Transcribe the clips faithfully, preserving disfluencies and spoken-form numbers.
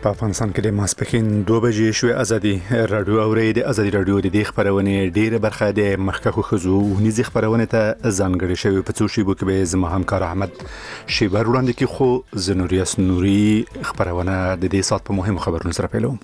په افغانستان کې د ماسپښین دوه بجې شوې. ازادي رادیو اوري د ازادي رادیو د دې خبرونه ډیره برخه د مخکخو خزو ونیزي خبرونه ته ځانګړې شوی. په څو شی بو کې به زما همکار احمد شیبر وړاندې کې خو زنوریاس نوري خبرونه د دې سات په مهمو خبرونو سره پیلوم.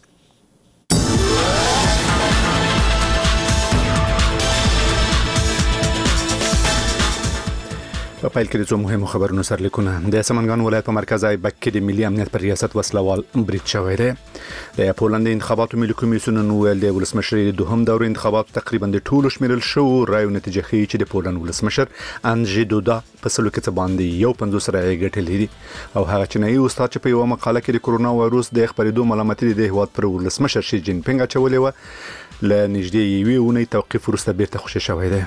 په پیل کې د څو مهمو خبرونو سره لیکونه. د سمنګان ولایت په مرکز ایبک کې د ملي امنیت پر ریاست وسلوال برید شوی دی. د پولند انتخاباتو ملي کمیسیون نو ول د ولسمشر د دوهم دور انتخاباتو تقریبا د ټولو شمیرل شو رایو نتیجه ښیي چې د پولند ولسمشر انجی دودا په سلو کې څه باندې یو پنځوس رایې ګټلې دي او هغه چینایي استاد چې په یو مقاله کې د کورونا وایروس د خبرېدو ملامتي د هیواد پر ولسمشر شي جین پینګ اچولې و ل نږدې یوې اونۍ توقیف وروسته بیرته خوشی شوی دی.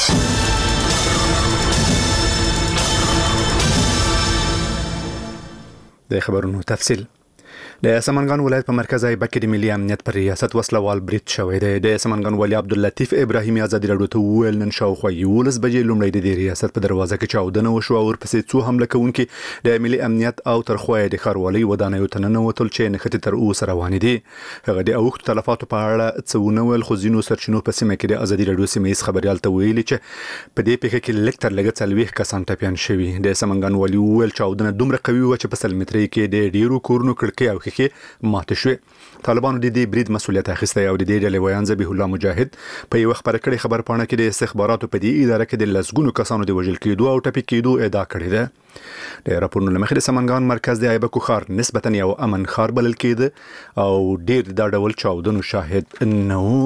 د خبرونو تفصیل. د سمنګان ولایت په مرکز ایبک کې د ملي امنیت پر ریاست وسلوال برید شوی دی. د سمنګان والي عبداللطیف ابراهیمي ازادي رادیو ته وویل نن شاوخوا یولس بجې لومړی د ریاست په دروازه کې چاودنه وشو او ورپسې څو حمله کوونکي د ملي امنیت او ترخوی د ښاروالۍ ودانیو ته ننوتل چې نښتې تر اوسه روانې دي. هغه د اوښتو تلفاتو په اړه څه ونه ویل خو ځینو سرچینو په سیمه کې د ازادي رادیو سیمه ییز خبريال ته ویلي چې په دې پیښه کې لږ تر لږه څلوېښت کسان ټپیان شوي. د سمنګان والي وویل چاودنه دومره قوي وه چې په سل مترۍ کې د ډیرو کورونو کړکۍ او ښیښې ماته شوې. طالبانو د دې برید مسؤلیت اخیستی او د دې ډلې ویان ذبیح الله مجاهد په یو خبره کړې خبر پاڼه کې د استخباراتو په دې اداره کې د لسګونو کسانو د وژل کېدو او ټپي کېدو ادعا کړې ده. د راپورونو له مخې د سمنګان مرکز د ایبکو ښار نسبتا یو امن ښار بلل کېده او ډیر دا ډول چاودنو شاهد نه و.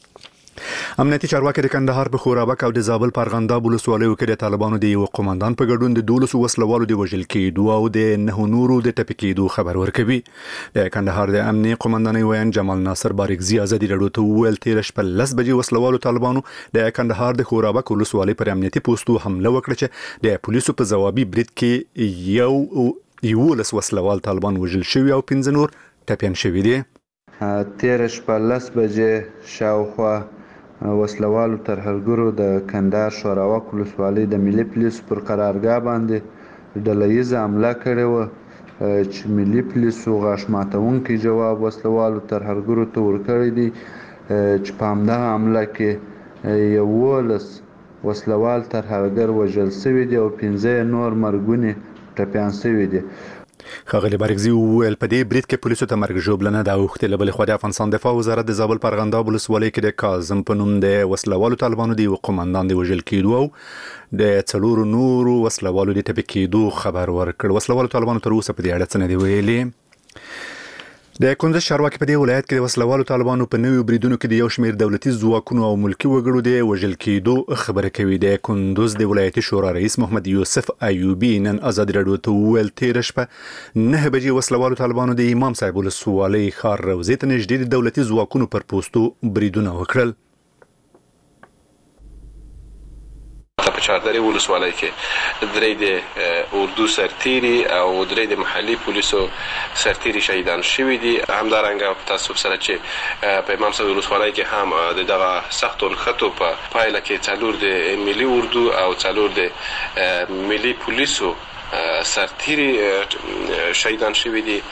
امنیتي چارواکي د کندهار په خورابک او د زابل په ارغنداب ولسوالیو کې د طالبانو د یو قوماندان په ګډون د دولسو وسلوالو د وژل کېدو او د نهو نورو د ټپي کېدو خبر ورکوي. د کندهار د امنیتي قوماندانۍ ویان جمال ناصر بارکزي ازادي رادیو ته وویل تېره شپه لس بجې وسلوالو طالبانو د کندهار د خورابک ولسوالۍ پر امنیتي پوستو حمله وکړه چې د پولیسو په ځوابي برید کې یو یولس وسلوال طالبان وژل شوي او پنځه نور ټپیان شوي دي. تېره شپه لس بجې شاوخوا وسلوالو ترهګرو د کندهار شوراوک ولسوالۍ د ملي پولیسو پر قرارګاه باندې ډله ییزه حمله کړې وه چې ملي پولیسو غاښ ماتونکی جواب وسلوالو ترهګرو ته ورکړی دی چې په همدغه حمله کې یولس وسلوال ترهګر وژل شوي دي او پنځه نور مرګونې ټپیان شوي دي. ښاغلي بارکزي وویل په دې برید کې پولیسو ته مرګ ژوبلنه دا اوښتې. له بلې خوا د افغانستان دفاع وزارت د زابل په ارغنداب ولسوالۍ کې د کاظم په نوم د وسلوالو طالبانو د یو قوماندان د وژل کېدو او د څلورو نورو وسلوالو د ټپي کېدو خبر ورکړ. وسلوالو طالبانو تر اوسه په دې اړه څه نه دي ویلي. د کندز چارواکي په دې ولایت کې د وسلوالو طالبانو په نویو بریدونو کې د یو شمېر دولتي ځواکونو او ملکي وګړو د وژل کېدو خبره کوي. د کندز د ولایتي شورا رئیس محمد یوسف ایوبي نن ازادي رادیو ته وویل تېره شپه نه بجې وسلوالو طالبانو د امام صاحب ولسوالۍ ښار روضې ته نږدې د دولتي ځواکونو پر پوستو بریدونه وکړل. په چاردرې ولسوالۍ کې درې د اردو سرتیري او درې د محلي پولیسو سرتیري شهیدان شوي دي. همدارنګه په تاسف سره چې په امام صاحب ولسوالۍ کې هم د دغه سختو نښتو په پایله کې څلور د ملي اردو او څلور د ملي پولیسو سرتیري شهیدان شوي دي.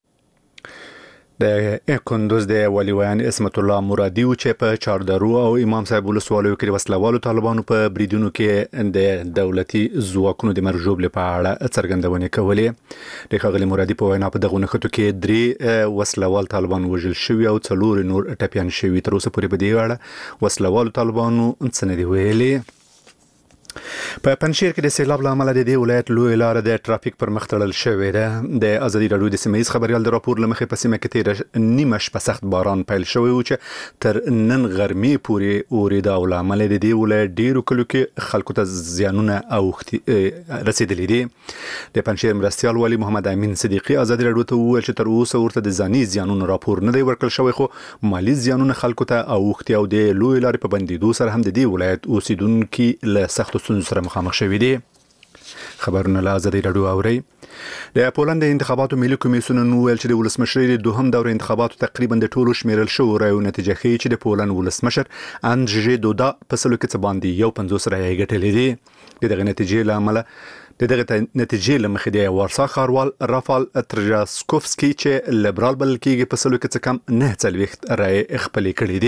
د کندوز د والي ویان اسمت الله مرادي چې په چاردرو او امام صاحب ولسوالیو کې وسلوالو طالبانو په بریدونو کې د دولتي ځواکونو د مرګ ژوبلې په اړه څرګندونې کولې. د ښاغلي مرادي په وینا په دغه نښتو کې درې وسلوال طالبان وژل شوي او څلور نور ټپیان شوي. تر اوسه پورې په دې اړه وسلوالو طالبانو څه نه دي ویلي. په پنځیر کې د سیلاب له امله د دې ولایت لوی لار د ټرافیک پر مخ تړل شوې ده. د ازادي رادیو د سیمه ییز خبريال د راپور له مخې په سیمه کې تېره نیمه شپه سخت باران پیل شوی و چې تر نن غرمې پورې اورېده او له امله د دې ولایت ډیرو کلو کې خلکو ته زیانونه اوښتي رسېدلي دي. د پنځیر مرستیال والي محمد امین صدیقي ازادي رادیو ته وویل چې تر اوسه ورته د ځاني زیانونو راپور نه دی ورکړل شوی خو مالی زیانونه خلکو ته اوښتي او د لوی لارې په بندېدو سره هم د دې ولایت اوسیدونکي له سختو ستونزو سره مخامخ شوي دي. خبرونه له ازادي رادیو اوري. د پولند انتخاباتو ملي کمیسیون ویل چې د ولسمشر د دوهم دور انتخاباتو تقریبا د ټولو شمیرل شو رایو نتیجه ښیي چې د پولند ولسمشر انجی دودا په سلو کې څه باندې یو پنځوس رایې ګټلې دي. دغه نتیجې له امله د دغه نتیجې لمخې د وارسا ښاروال رافال ترجاسکوفسکي چې لیبرال بلل کېږي په سلو کې څه کم نه څلوېښت رایې خپلې کړې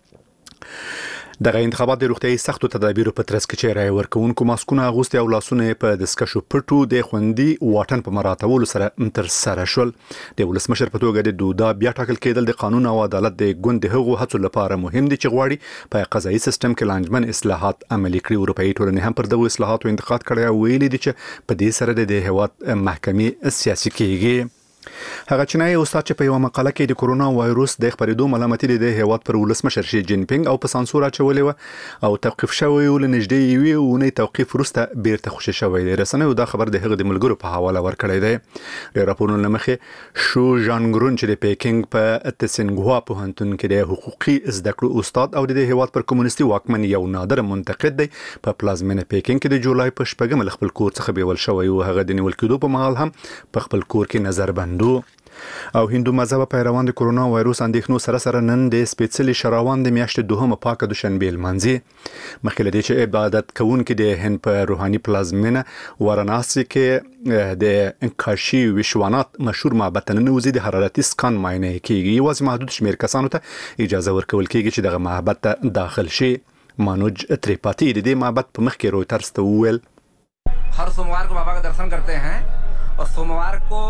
دي. دغه انتخابات د روغتیايي سختو تدابیرو په ترڅ کې چې رایې ورکوونکو ماسکونه اغوستي او لاسونه په دستکشو پټو د خوندي واټن په مراعاتولو سره تر سره شول. د ولسمشر په توګه د دودا بیا ټاکل کېدل د قانون او عدالت د ګوند د هغو هڅو لپاره مهم دي چې غواړي په قضایي سیستم کې لانجمن اصلاحات عملي کړي. اروپאי ټولنې هم پر دغه اصلاحاتو انتقاد کړی او ویلي دي چې په دې سره د هیواد محکمې سیاسي کېږي. هغه چینایي استاد چې په یو مقاله کې د کورونا وایروس د خپرېدو ملامتي د هیواد پر ولسمشر شي جین پینګ او په سانسور اچولې و او توقيف شوی ول نږدې یوې ونې توقيف وروسته بیرته خوشی شوی دی. رسنیو دا خبر د هغه د ملګرو په حواله ورکړی دی. د راپورونو لمخې شو ژانګرون چې د پیکینګ په تسنګوا پوهنتون کې د حقوقي زده کړو استاد او د هیواد پر کمونیستي واکمن یو نادر منتقد دی په پلازمینه پیکینګ کې د جولای په شپږم خپل کور څخه بیول شوی او هغه د نیول کېدو په مهال هم په خپل کور کې نظر بندو. او هندو مذهب پیروان د کورونا وایروس اندېښنو سره سره نن د سپېڅلي شراوان د میاشتې دوهمه پاکه دوشنبه لمانځي. مخکې له دې چې عبادت کوونکي د هند په روحاني پلازمینه واراناسي کې د کاشي وشوانات مشهور معبد ته ننوځي د حرارتي سکان معاینه کیږي. یوازې محدود شمیر کسانو ته اجازه ورکول کیږي چې دغه معبد ته داخل شي. مانوج تریپاتی د دې معبد په مخ کې رويټرز ته وویل هر सोमवार को बाबा का दर्शन करते हैं और सोमवार को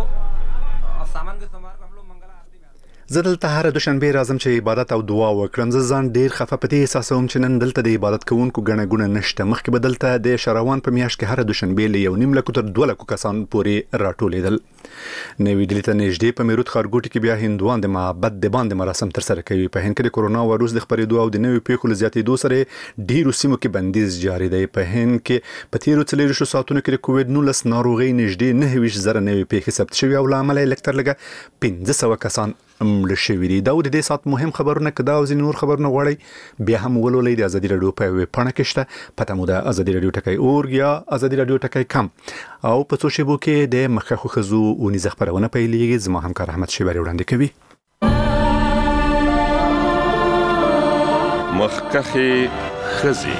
सामान के सोमवार को हम लोग मंगला आरती में زه دلته هر دوشنبه راځم چې عبادت او دعا وکړم. زه ځان ډیر خفه پدې احساسوم چې نن دلته د عبادت کوونکو غنه غونه نشته. مخکې به دلته د شراوان په میاشت کې هر دوشنبه له یو نیم لکو تر دوه لکو کسان پورې راټولېدل. نوې دلې ته نږدې په میروت ښارګوټي کې بیا هندوان د معبد د باندې مراسم تر سره کوي. په هند کې د کورونا وایروس د خپرېدو او د نوې پیښو زیاتېدو سره ډیرو سیمو کې بندیز جاری دی. په هند کې په تیرو څلورو ساعتونو کې د کووډ نولس ناروغي نږدې نه ویش زره نوې پیښې ثبت شوې او لامل یې لکتر لګه پنځه سوه کسان مړ شوي دي. دا د دې سات مهم خبرونه کدا او ځینې نور خبرونه غواړي بیا هم ولولئ د ازادي رادیو په ویب پاڼه کې شته. پته مو د ازادي رادیو ټکی اورګ یا ازادي رادیو ټکی کم او په څو شیبو کې د مخکخو خزو ونیزه خبرونه پیلېږي. زما همکار احمد شیبری وړاندې کوي. مخکخه خزي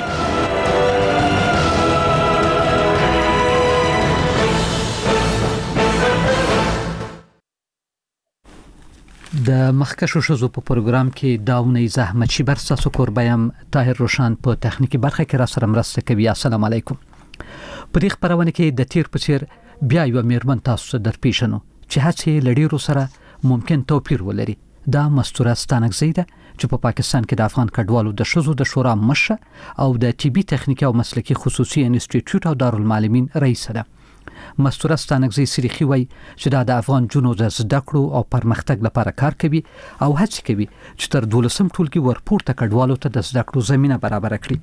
د مخکشو شزو په پروګرام کې داونی زحمت شي بر ساسو کوربایم طاهر روشان په تخنیکی برخه کې را سره مرسته کوي. السلام علیکم. په دې خبرونه کې د تیر پچیر بیا یو میرمن تاسو در پیښنو چې هڅه لړیرو سره ممکن توپیر ولري. دا مستوره ستانکزی ده چې په پاکستان کې د افغان کډوالو د شزو د شورا مشر او د طبي تخنیکی او مسلکی خصوصي انسټیټیوټ او دارالمعلمین رئیس ده. مستوره ستانکزی سریخي وای چې دا د افغان جنو د زده کړو او پرمختګ لپاره کار کوي او هڅه کوي چې تر دولسم ټولګي ورپورته کډوالو ته د زده کړو زمينه برابر کړي.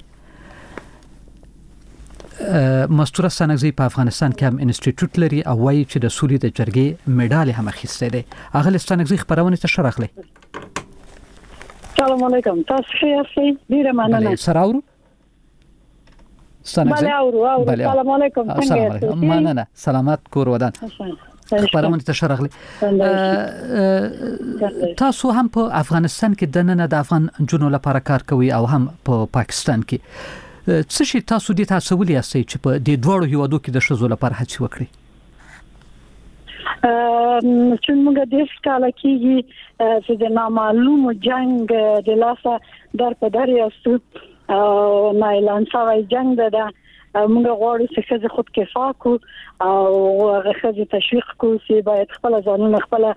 مستوره ستانکزی په افغانستان کې هم انسټیټیوټ لري او وایي چې د سولې د جرګې میډال هم اخیسته دي. هغه ستانکزی خبرونه ته شرحلي. السلام علیکم. تاسو ښه یاست؟ ډیره مننه. سراورو بله اورو اورو. سلام علیکم. څنګه یاست؟ مننه. سلامات کور ودان. خبرونه ته شرحلي. تاسو هم په افغانستان کې د نن د افغان جنو لپاره کار کوي او هم په پاکستان کې. څه شي تاسو دې تاسو ولې یاستئ چې په دې دوړو هیوادو کې د شزو لپاره هڅه وکړي؟ چې موږ د سکاله کې چې د نامعلوم جنگ د لاسه در په در یاستو او نه اعلان شوی جنگ ده. موږ غواړو چې خځه خود کفا کو او خځه تشویق کو چې باید خپل ځانونه خپل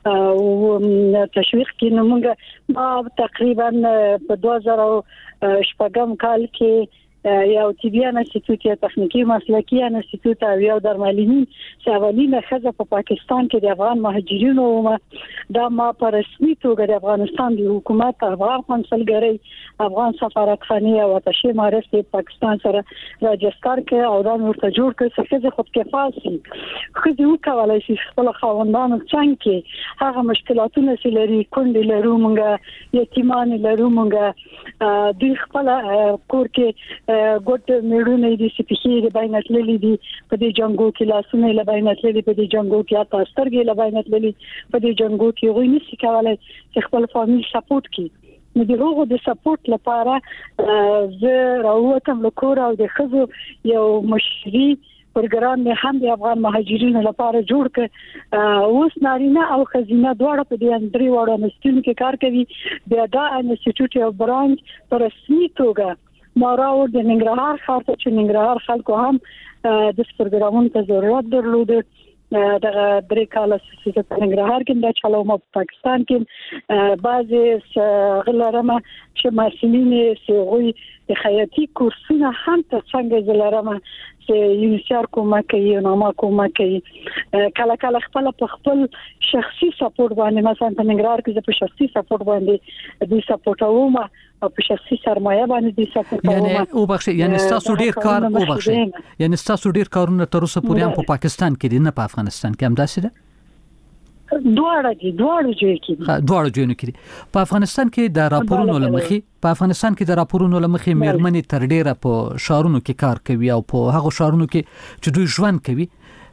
تشویق کړي. نو موږ ما تقریبا په دوه زره شپږم کال کې یو طبيان انسټیټیوټ یا تخنیکی مسلکی انسټیټیوټ او یو درملنی چې اولینه خزه په پاکستان کې د افغان مهاجرینو دا ما په رسمي توګه د افغانستان د حکومت افغان کنسولګری افغان سفارتخانه او اتشې مارس په پاکستان سره راجستر کې او دا ورته جوړ کړ چې خزه خود کفاسي خزه وکولای شي خپل خاوندانو څنګه کې هغه مشکلاتونه چې لري کندې لرو مونږه یتیمان لرو مونږه د خپل کور کې ګوت میړونه دي چې په دې باندې تللي دي په دې جنگو کې لاسونه له باندې تللي په دې جنگو کې تاسو سترګې له باندې تللي په دې جنگو کې غوښنه نشي کولای چې خپل فامیل سپورټ کړي. نو د هغو د سپورټ لپاره زه راووتم له کور او د خزو یو مشري پروګرام نه هم د افغان مهاجرینو لپاره جوړ ک اوس نارینه او خزینه دواړه په دې اندري وړو انسټیټیوټ کې کار کوي بیا دا انسټیټیوټ یو برانچ پر رسمي توګه ماراو د ننګرهار ښار ته چې ننګرهار خلکو هم د پروګرامونو ته ضرورت درلود د درې کاله چې په ننګرهار کې د چلو په پاکستان کې بعضي غلرمه چې مسلمانې سوي د خیاطي کورسونه هم ته څنګه زلرمه چې یونیسر کومه کوي نو ما کومه کوي کله کله خپل په خپل شخصي سپورټ باندې مثلا په ننګرهار کې په شخصي سپورټ باندې د سپورټوم او په شخصي سرمایه باندې د سپورټوم یعنی او بخښه یعنی تاسو ډیر کار او بخښه یعنی تاسو ډیر کارونه تر اوسه پورې هم په پاکستان کې دي نه په افغانستان کې هم داسې ده دواړه دي دواړه ځای کې ها دواړه ځایونه کې په افغانستان کې د راپورونو لمخې په افغانستان کې د راپورونو لمخې مېرمنې تر ډیره په شهرونو کې کار کوي او په هغه شهرونو کې چې دوی ژوند کوي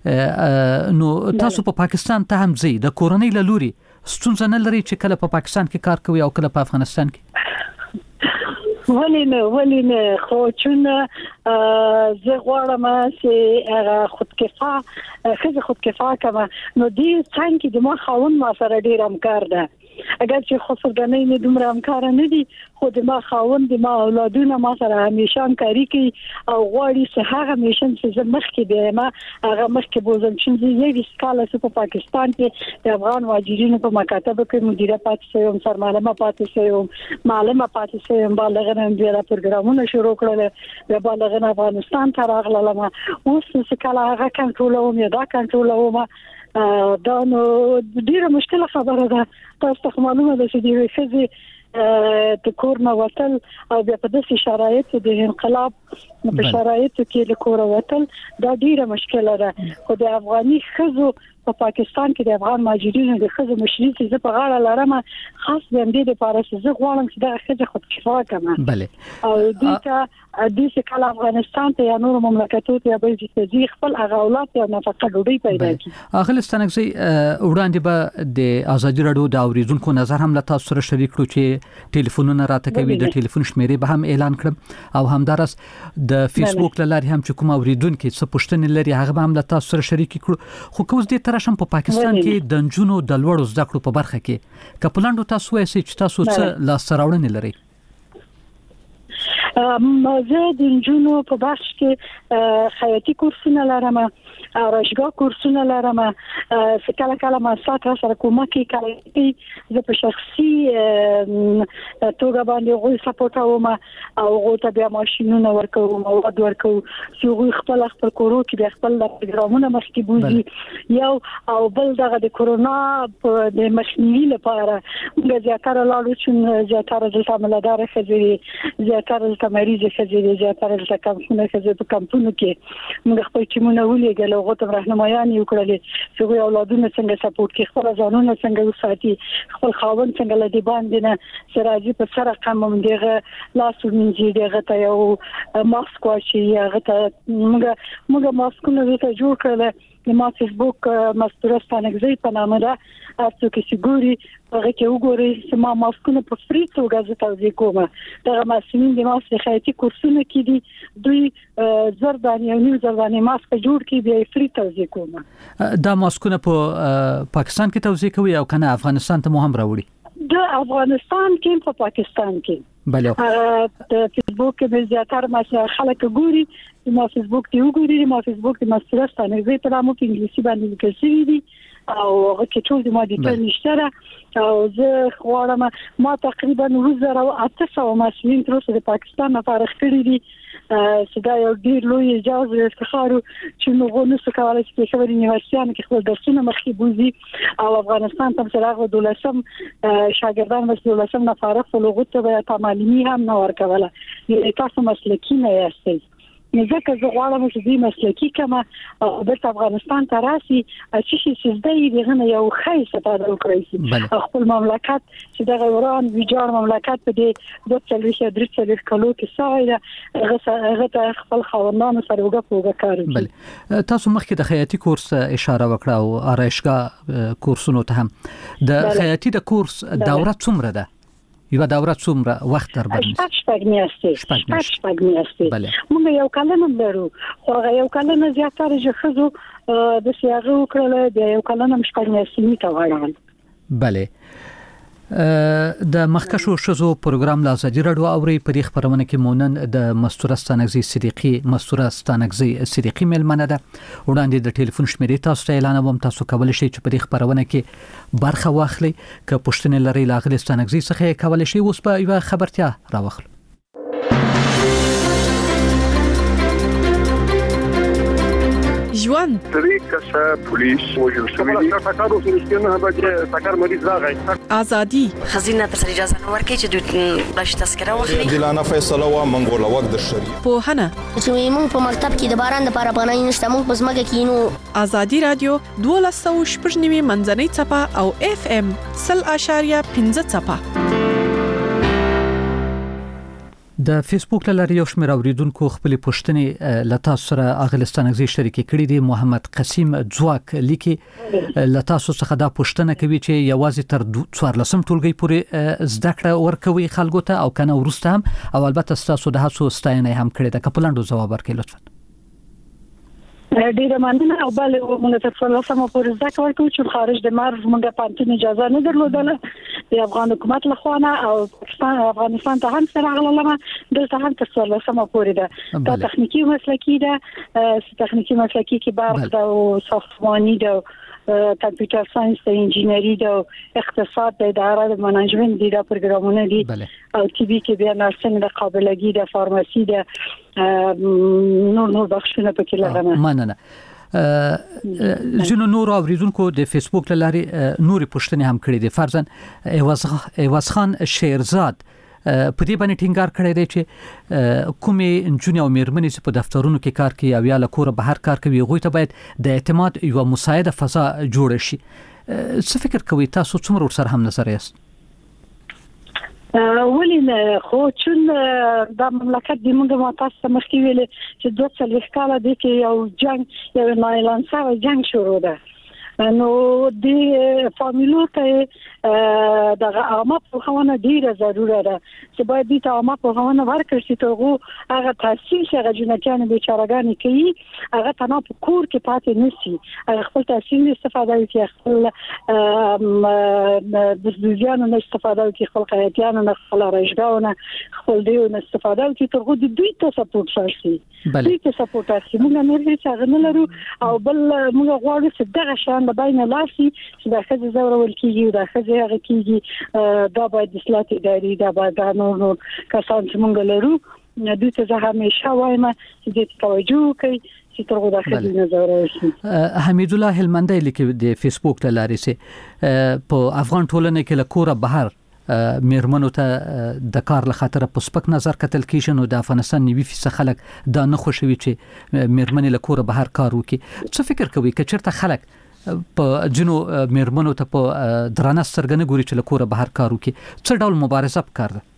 نو تاسو په پاکستان ته هم ځئ د کورنۍ له لوري ستونزه نه لري چې کله په پاکستان کې کار کوي او کله په افغانستان کې ولی نه ولی نه خو چون زه غواړم چې هغه خودکفا خزه خودکفا کما نو دې څنګه د ما خاون ما سره ډیر همکار ده اگر چې خسرګنۍ نه دومره همکار نه دي خو د ما خاون د ما اولادونه ما سره همیشه همکاري کوي او غواړي چې هغه میشن چې مخکې دی ما هغه مخکې بوزم چې یو سکاله په پاکستان کې د افغان مهاجرینو په مکاتب کې مدیره پاتې شوم سرمعلمه پاتې شوم معلمه پاتې شوم بالغ نه د پروګرامونو شروع کړل د بالغ نه افغانستان ته راغلم اوس چې کله هغه کنټرولوم یا دا کنټرولوم دا نو ډیره مشکله خبره ده تاسو ته معلومه ده چې د فزي د کورنا وتل او بیا په داسې شرایطو د انقلاب په شرایطو کې د کور وتل دا ډیره مشکله ده خو د افغاني خزو په پاکستان کې د افغان مهاجرینو د خزو مشري چې په غاړه لرم خاص د دې لپاره چې زه غواړم چې دا خزه خودکفا کړم بله او دې ته دې چې کله افغانستان ته یا نور مملکتو ته به چې خپل اغاولات یا نفقه ډوډۍ پیدا کړي اخلستانګزي وړاندې به د ازادي رادیو د اوریدونکو نظر هم له تاسو سره شریک کړو چې ټلیفونونه راته کوي د ټلیفون شمیرې به هم اعلان کړم او همدارس د فیسبوک لاري هم چې کوم اوریدونکو څه پوښتنې لري هغه به هم له تاسو سره شریک کړو خو کوم دې ترشم په پاکستان کې د نجونو د لوړو زده کړو په برخه کې کپلانډو تاسو وایي چې تاسو څه لاس راوړنې لري زه د نجونو په بخش کې خیاطي کورسونه لرم راشګاه کورسونه لرم چې کله کله ما ساتره سره کومک کوي زه په شخصي توګه باندې غوي سپورټوم او غوته بیا ماشينونه ورکوم او ود ورکوم چې غوي خپل خپل کورو کې خپل پروګرامونه مخکې بوزي یو او بل دغه د کورونا د مخنیوي لپاره موږ زیاتره لاړو چې زیاتره د تملدار خځې زیاتره د مریض خځې زیاتره د کمپونه خځې په کمپونو کې موږ خپل ټیمونه ولېګل او غوته راهنمایان یو کړل چې غوي اولادونه څنګه سپورټ کوي خپل ځانونه څنګه وساتي خپل خاوند څنګه لدی باندې نه سراجي په سره قمم دیغه لاسو منځي دیغه ته یو ماسک واچي هغه ته موږ موږ ماسکونه زته جوړ کړل د ما فیسبوک مستورستانګزي په نامه ده تاسو کې سګوري هغه کې وګورئ چې ما ماسکونه په فری توګه زه توزیع کوم دا مسلمانین د ماسک خیاطي کورسونه کې دي دوی زردانی او نیو زردانی ماسک جوړ کړي بیا فری توزیع کوم دا ماسکونه په پاکستان کې توزیع کوي او کنه افغانستان ته مو هم راوړي د افغانستان کې په پاکستان کې بله د فیسبوک کې زیاتره ما خلک ګوري ما فیسبوک دی وګوري ما فیسبوک د مسترستانه زه ته مو په انګلیسي باندې لیکل شوی دي او هغه کې ټول د ما د ټول نشته او زه غواړم ما تقریبا وزره او اته مسلمانین تر اوسه د پاکستان نه فارغ کړي دي چې دا یو ډیر لوی اجازه افتخار چې موږ نو څه کولای شو چې خبرې یونیورسيټیانو کې خپل درسونه مخکې بوزي او افغانستان ته سره دولسم شاګردان مس دولسم نه فارغ فلوغت ته په معلومي هم نه ورکوله تاسو مسلکی نه یاستئ ځکه زه غواړم چې دې مسلکی کما او د افغانستان ته راسي چې چې زده دغه نه یو خیس پیدا وکړي خپل مملکت چې د غوران ویجاړ مملکت په دې د څلوي درې څلوي کلو کې ساده هغه خپل خاوندانو سره وګپوګه کوي بل تاسو مخکې د خیاطي کورس اشاره وکړه او آرایشګاه کورسونو ته هم د خیاطي د کورس دوره څومره ده یو دوره څومره وخت در باندې شپږ شپږ میاشتې شپږ شپږ میاشتې موږ یو کلن لرو خو یو کلن زیاتره ژخزو د سیاغه وکړل د یو کلن شپږ میاشتې میته وړاندې. بله د مخکشو شزو پروګرام لا ازادي راډیو اوري په دې خبرونه کې مونن د مستوره ستانګزي صدیقي مستوره ستانګزي صدیقي ملمنه ده وړاندې د ټلیفون شمیرې تاسو ته اعلان ووم تاسو کولای شئ چې په دې خبرونه کې برخه واخلئ که پښتنې لري لاغلي ستانګزي څخه کولای شئ اوس په یو خبرتیا راوخلو. ژوند طریقه سره پولیس وجل شوی دی تاکارو سنسکنه به تاکار مریض راغی ازادي خزینه تر اجازه نه ورکړي چې د بلش تذکره واخلي دلانه فیصله وا منګول وخت د شری په هنه چې موږ په مکتب کې د باران د لپاره پناه نشته موږ په زمګه کې نو ازادي رادیو دولس شپږ نیمه منځنۍ چپه او اف ام صفر اشاریه پنځه چپه. د فیسبوک لاري یو شمېر اوریدونکو خپل پوښتنې لتا سره اغلستانګزي شریکي کړې دي. محمد قسیم ځواک لیکي لتا څخه دا پوښتنه کوي چې یوازې تر څوارلسم ټولګي پورې زده کړه ورکوي خلکو ته او کنه ورسته هم او البته تاسو د هڅو ستاینه هم کړې ده. کپلاندو جواب ورکړئ لطفا. ډیره مننه او بل موږ ته څلورسمه پورې زده کړو چې خارج د مرز موږ پانتون اجازه نه درلودله د افغان حکومت لخوا او پاکستان افغانستان ته هم سره غللمه دلته هم تر څلورسمه پورې ده. دا تخنیکی مسلکی ده تخنیکی مسلکی کې برق ده او ساختمانی ده کمپیوټر ساينس د انجینری د اقتصاد د اداره د منیجمنت دي د پروګرامونه دي او ټي بي کې بیا نرسنګ د قابلګي د فارماسي د نور نور بخښونه پکې لرم. مننه. جنو نور اوریدونکو د فیسبوک لاري نوري پوښتنې هم کړې دي. فرضاً ایواز ایواز خان شیرزاد په دې باندې ټینګار کړی دی چې کومې انجونې او میرمنې چې په دفترونو کې کار کوي او یا له کوره بهر کار کوي هغوی ته باید د اعتماد یو مساعده فضا جوړ شي. څه فکر کوي تاسو څومره ورسره هم نظر یاست؟ ولې خو چې د مملکت د موږ متاسفه مخکې ویل چې دوه څلوېښت کاله د کې یو جنگ یو نه اعلان شوی جنگ شروع ده نو د فامیلو ته د عامه پوهاونه ډیره ضروره ده چې باید د عامه پوهاونه ورکړي چې توغه هغه تحصیل چې جنکان بیچارهګان کوي هغه تنه په کور کې پاتې نشي هغه خپل تحصیل استفاده کوي خپل د ځانونو استفاده کوي خپل قایتیانو نه خپل راځګاونه خپل دیونه استفاده کوي توغه د دوی ته سپورټ شي دوی ته سپورټ شي موږ نه لري چې هغه نه لرو او بل موږ غواړو چې دغه شان د باینه لاسي چې د خځې زورول کیږي د خځې هغه کیږي دا باید د اصلاح اداري دا باید نور نور کسان چې موږ لرو دوی ته زه همیشه وایم چې دې توجه کوي چې ترغه د خځې نظر وشي. حمید الله هلمندی لیکي د فیسبوک لاري سه په افغان ټولنه کې له کوره بهر میرمنو ته د کار له خاطر په سپک نظر کتل کیږي نو د افغانستان نیوي فیصد خلک دا نه خوشوي چې میرمنې له کوره بهر کار وکړي. څه فکر کوي که چېرته خلک په جنو میرمنو ته په درانه سترګه نه ګوري چې له کوره بهر کار وکړي څه ډول مبارزه پکار ده؟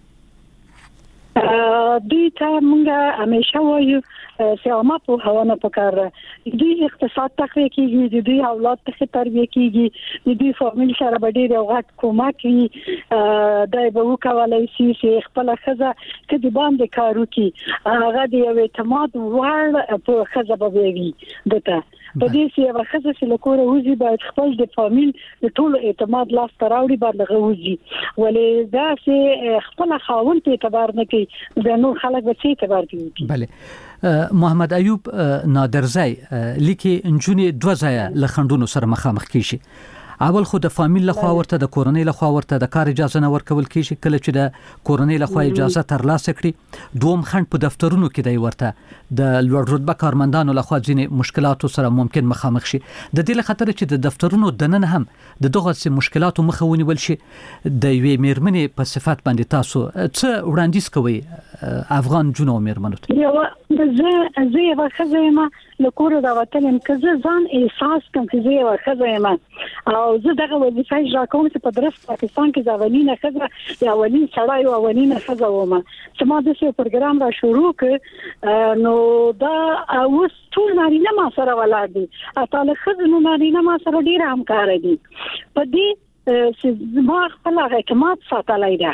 دوی ته موږ همیشه وایو چې عامه پوهاونه پکار ده دوی اقتصاد تقویه کیږي د دوی اولاد ته تربیه کیږي د دوی فامیل سره به ډیر اوقات کومک وي دا به وکولای شي چې خپل خزه کدي باندې کار وکړي هغه د یو اعتماد وړ په خزه به وي دته په دې چې هغه خزه چې له کوره وځي باید خپل د فامیل د ټول اعتماد لاس تراوړي باندې غوځي ولې دا چې خپل خاوند ته اعتبار نه کوي د نور خلک به څه اعتبار کوي. بله محمد ایوب نادرزی لیکي انجونې دوه ځایه له خندونو سره مخامخ کیږي. اول خو د فامیل لخوا ورته د کورنۍ لخوا ورته د کار اجازه نه ورکول کیږي کله چې د کورنۍ لخوا اجازه ترلاسه کړي دوم خند په دفترونو کې دی ورته د لوړ رتبه کارمندانو لخوا ځینې مشکلاتو سره ممکن مخامخ شي د دې له خاطر چې د دفترونو دننه هم د دغه مشکلاتو مخه ونیول شي د یوې میرمنې په صفات باندې تاسو څه وړاندیز کوئ افغان جنو میرمنو ته؟ یو زه زه یو خزه له کوره دا وطن کزه ځان احساس کوم چې زه یو خزه یم او زه دغه وظیفه اجرا کوم چې په درس پاکستان کې ځاولینه خزه یا ولین سړی او ولینه خزه ومه چې ما د څه پروګرام را شروع ک نو دا اوس ټول نارینه ما سره ولاړ دي اته خزه نو نارینه ما سره ډیر همکار دي په دې چې ما خپل اعتماد ساتلای دی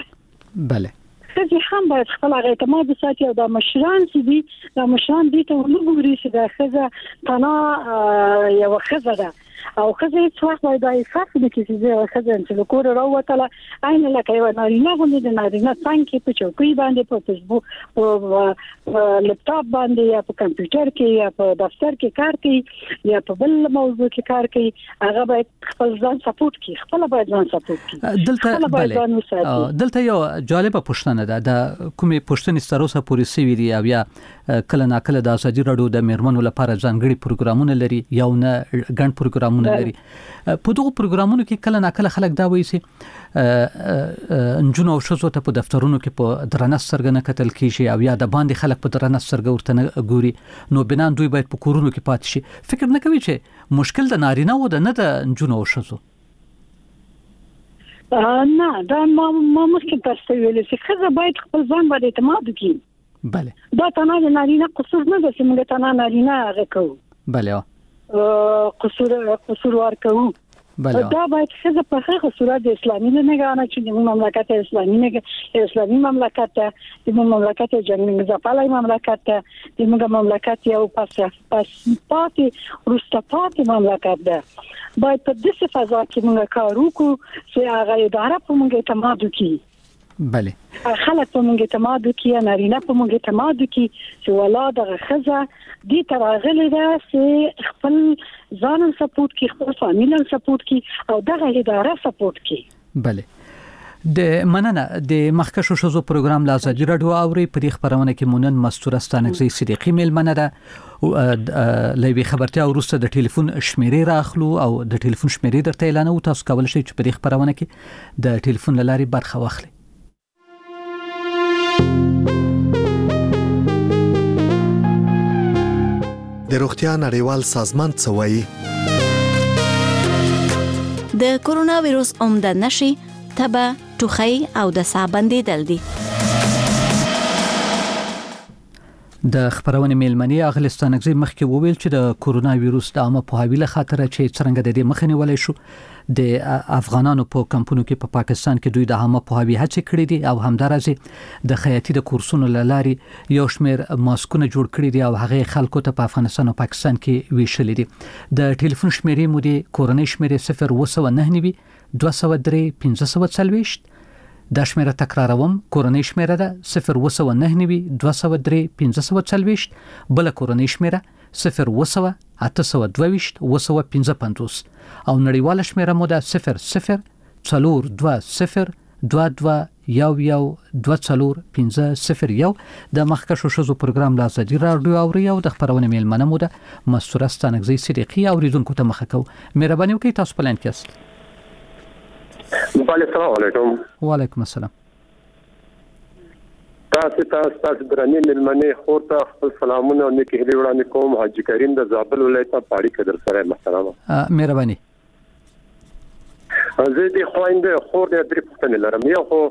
بله خزي هم باید خپل هغه اعتماد وساتي او د مشران چې دي د مشران دي ته ونګوري چې د خزه تنا یو خزه ده او خزه هیڅ وخت باید د احساس وکړي چې زه خزه چې له کور راوتله عین لکه یو نارینه غوندې د نارینه څنګه په چوکۍ باندې په فیسبوک په لپټاپ باندې یا په کمپیوټر کې یا په دفتر کې کار کوي یا په بل موضوع کې کار کوي هغه باید خپل ځان سپورټ کړي خپل باید ځان سپورټ کړي دلته بله دلته یو جالبه پوښتنه ده د کومې پوښتنې ستروسه پورې سوي دي او یا کله ناکله د ازادي راډیو د میرمنو لپاره ځانګړي پروګرامونه لري یو نه ګڼ پروګرامونه لري په دغه پروګرامونو کې کله ناکله خلک دا وایي چې انجونو او شزو ته په دفترونو کې په درنه سترګه نه کتل کیږي او یا د باندې خلک په درنه سترګه ورته نه ګوري نو بنان دوی باید په کورونو کې پاتې شي فکر نه کوي چې مشکل د نارینه و د نه د انجونو او شزو نه دا ما مخکې تاسو ویل چې خزه باید خپل ځان باندې اعتماد وکړي بله دا تنه د نارینه قصور نه ده چې موږ تنه نارینه هغه کوو بله قصور قصور ورکوو بله دا باید خزه په هغه صورت د اسلامي نه غواړي چې د مملکت اسلامي نه اسلامي مملکت د مملکت جنګ زپالای مملکت د موږ مملکت یو پاس پاس پاتې روستپاتې مملکت ده باید په دغه فضا کې موږ کار وکړو چې هغه اداره په موږ اعتماد وکړي بله خلک په موږ اعتماد وکړي نارینه په موږ اعتماد وکړي چې ولادت غخزه دې تراغلي ده چې خپل ځان سپورټ کړي خپل فامیل سپورټ کړي او دغه اداره سپورټ کړي بله د مننه د مخکشو شوزو پروګرام لا ازادي راډیو اوري په دې خبرونه کې مونن مستوره ستانګزي صدیقي میل مننه لوي خبرتیا ورسته د ټلیفون شمیرې راخلو او د ټلیفون شمیرې درته اعلان او تاسو کول شئ چې په دې خبرونه کې د ټلیفون لاري برخه واخلئ د روغتیا نړیوال سازمان څه وایي د کورونا وایروس عمده نشي تبه ټوخی او د ساه بندیدل دي د خبرونه میلمنی اغلستانګزي مخکې وویل چې د کورونا وایروس د عامه پوهاوی له خاطر چې څنګه د دې مخنی ولې شو د افغانانو په کمپونو کې په پاکستان کې دوی د عامه پوهاوی هڅې کړې دي او همدارسه د خیاطي د کورسونو لاري یو شمېر ماسکونه جوړ کړي دي او هغه خلکو ته په افغانستان او پاکستان کې ویشل دي د ټلیفون شمیرې مو د کورونی شمیرې صفر و نه نوي دوه سوه درې پنځه سوه دا شمیره تکراروم کورونی شمیره ده صفر و نه نوي دوه سوه درې پنځه بل کورونی شمیره صفر و اته سوه دوه و سوه پنځه پنځوس او نړیواله شمیره مو ده صفر صفر څلور دوه صفر دوه دوه یو یو دوه څلور پنځه صفر یو د مخکشو شوزو پروګرام لا ازادي راډیو اوري او د خبرونه میلمنه مو ده مستوره ستانګزي صدیقي اوریدونکو ته مخه کو مهرباني وکړئ تاسو په لاین کې السلام علیکم وعلیکم السلام تاسو تاسو تاسو درنې ملمنې خور ته خپل سلامونه او نیک هیلې وړاندې کوم حاجی کریم د زابل ولایت پاړی کډر سره محترمه مهرباني زه دې خويندې خور دې درې پښتنې لرم یو خو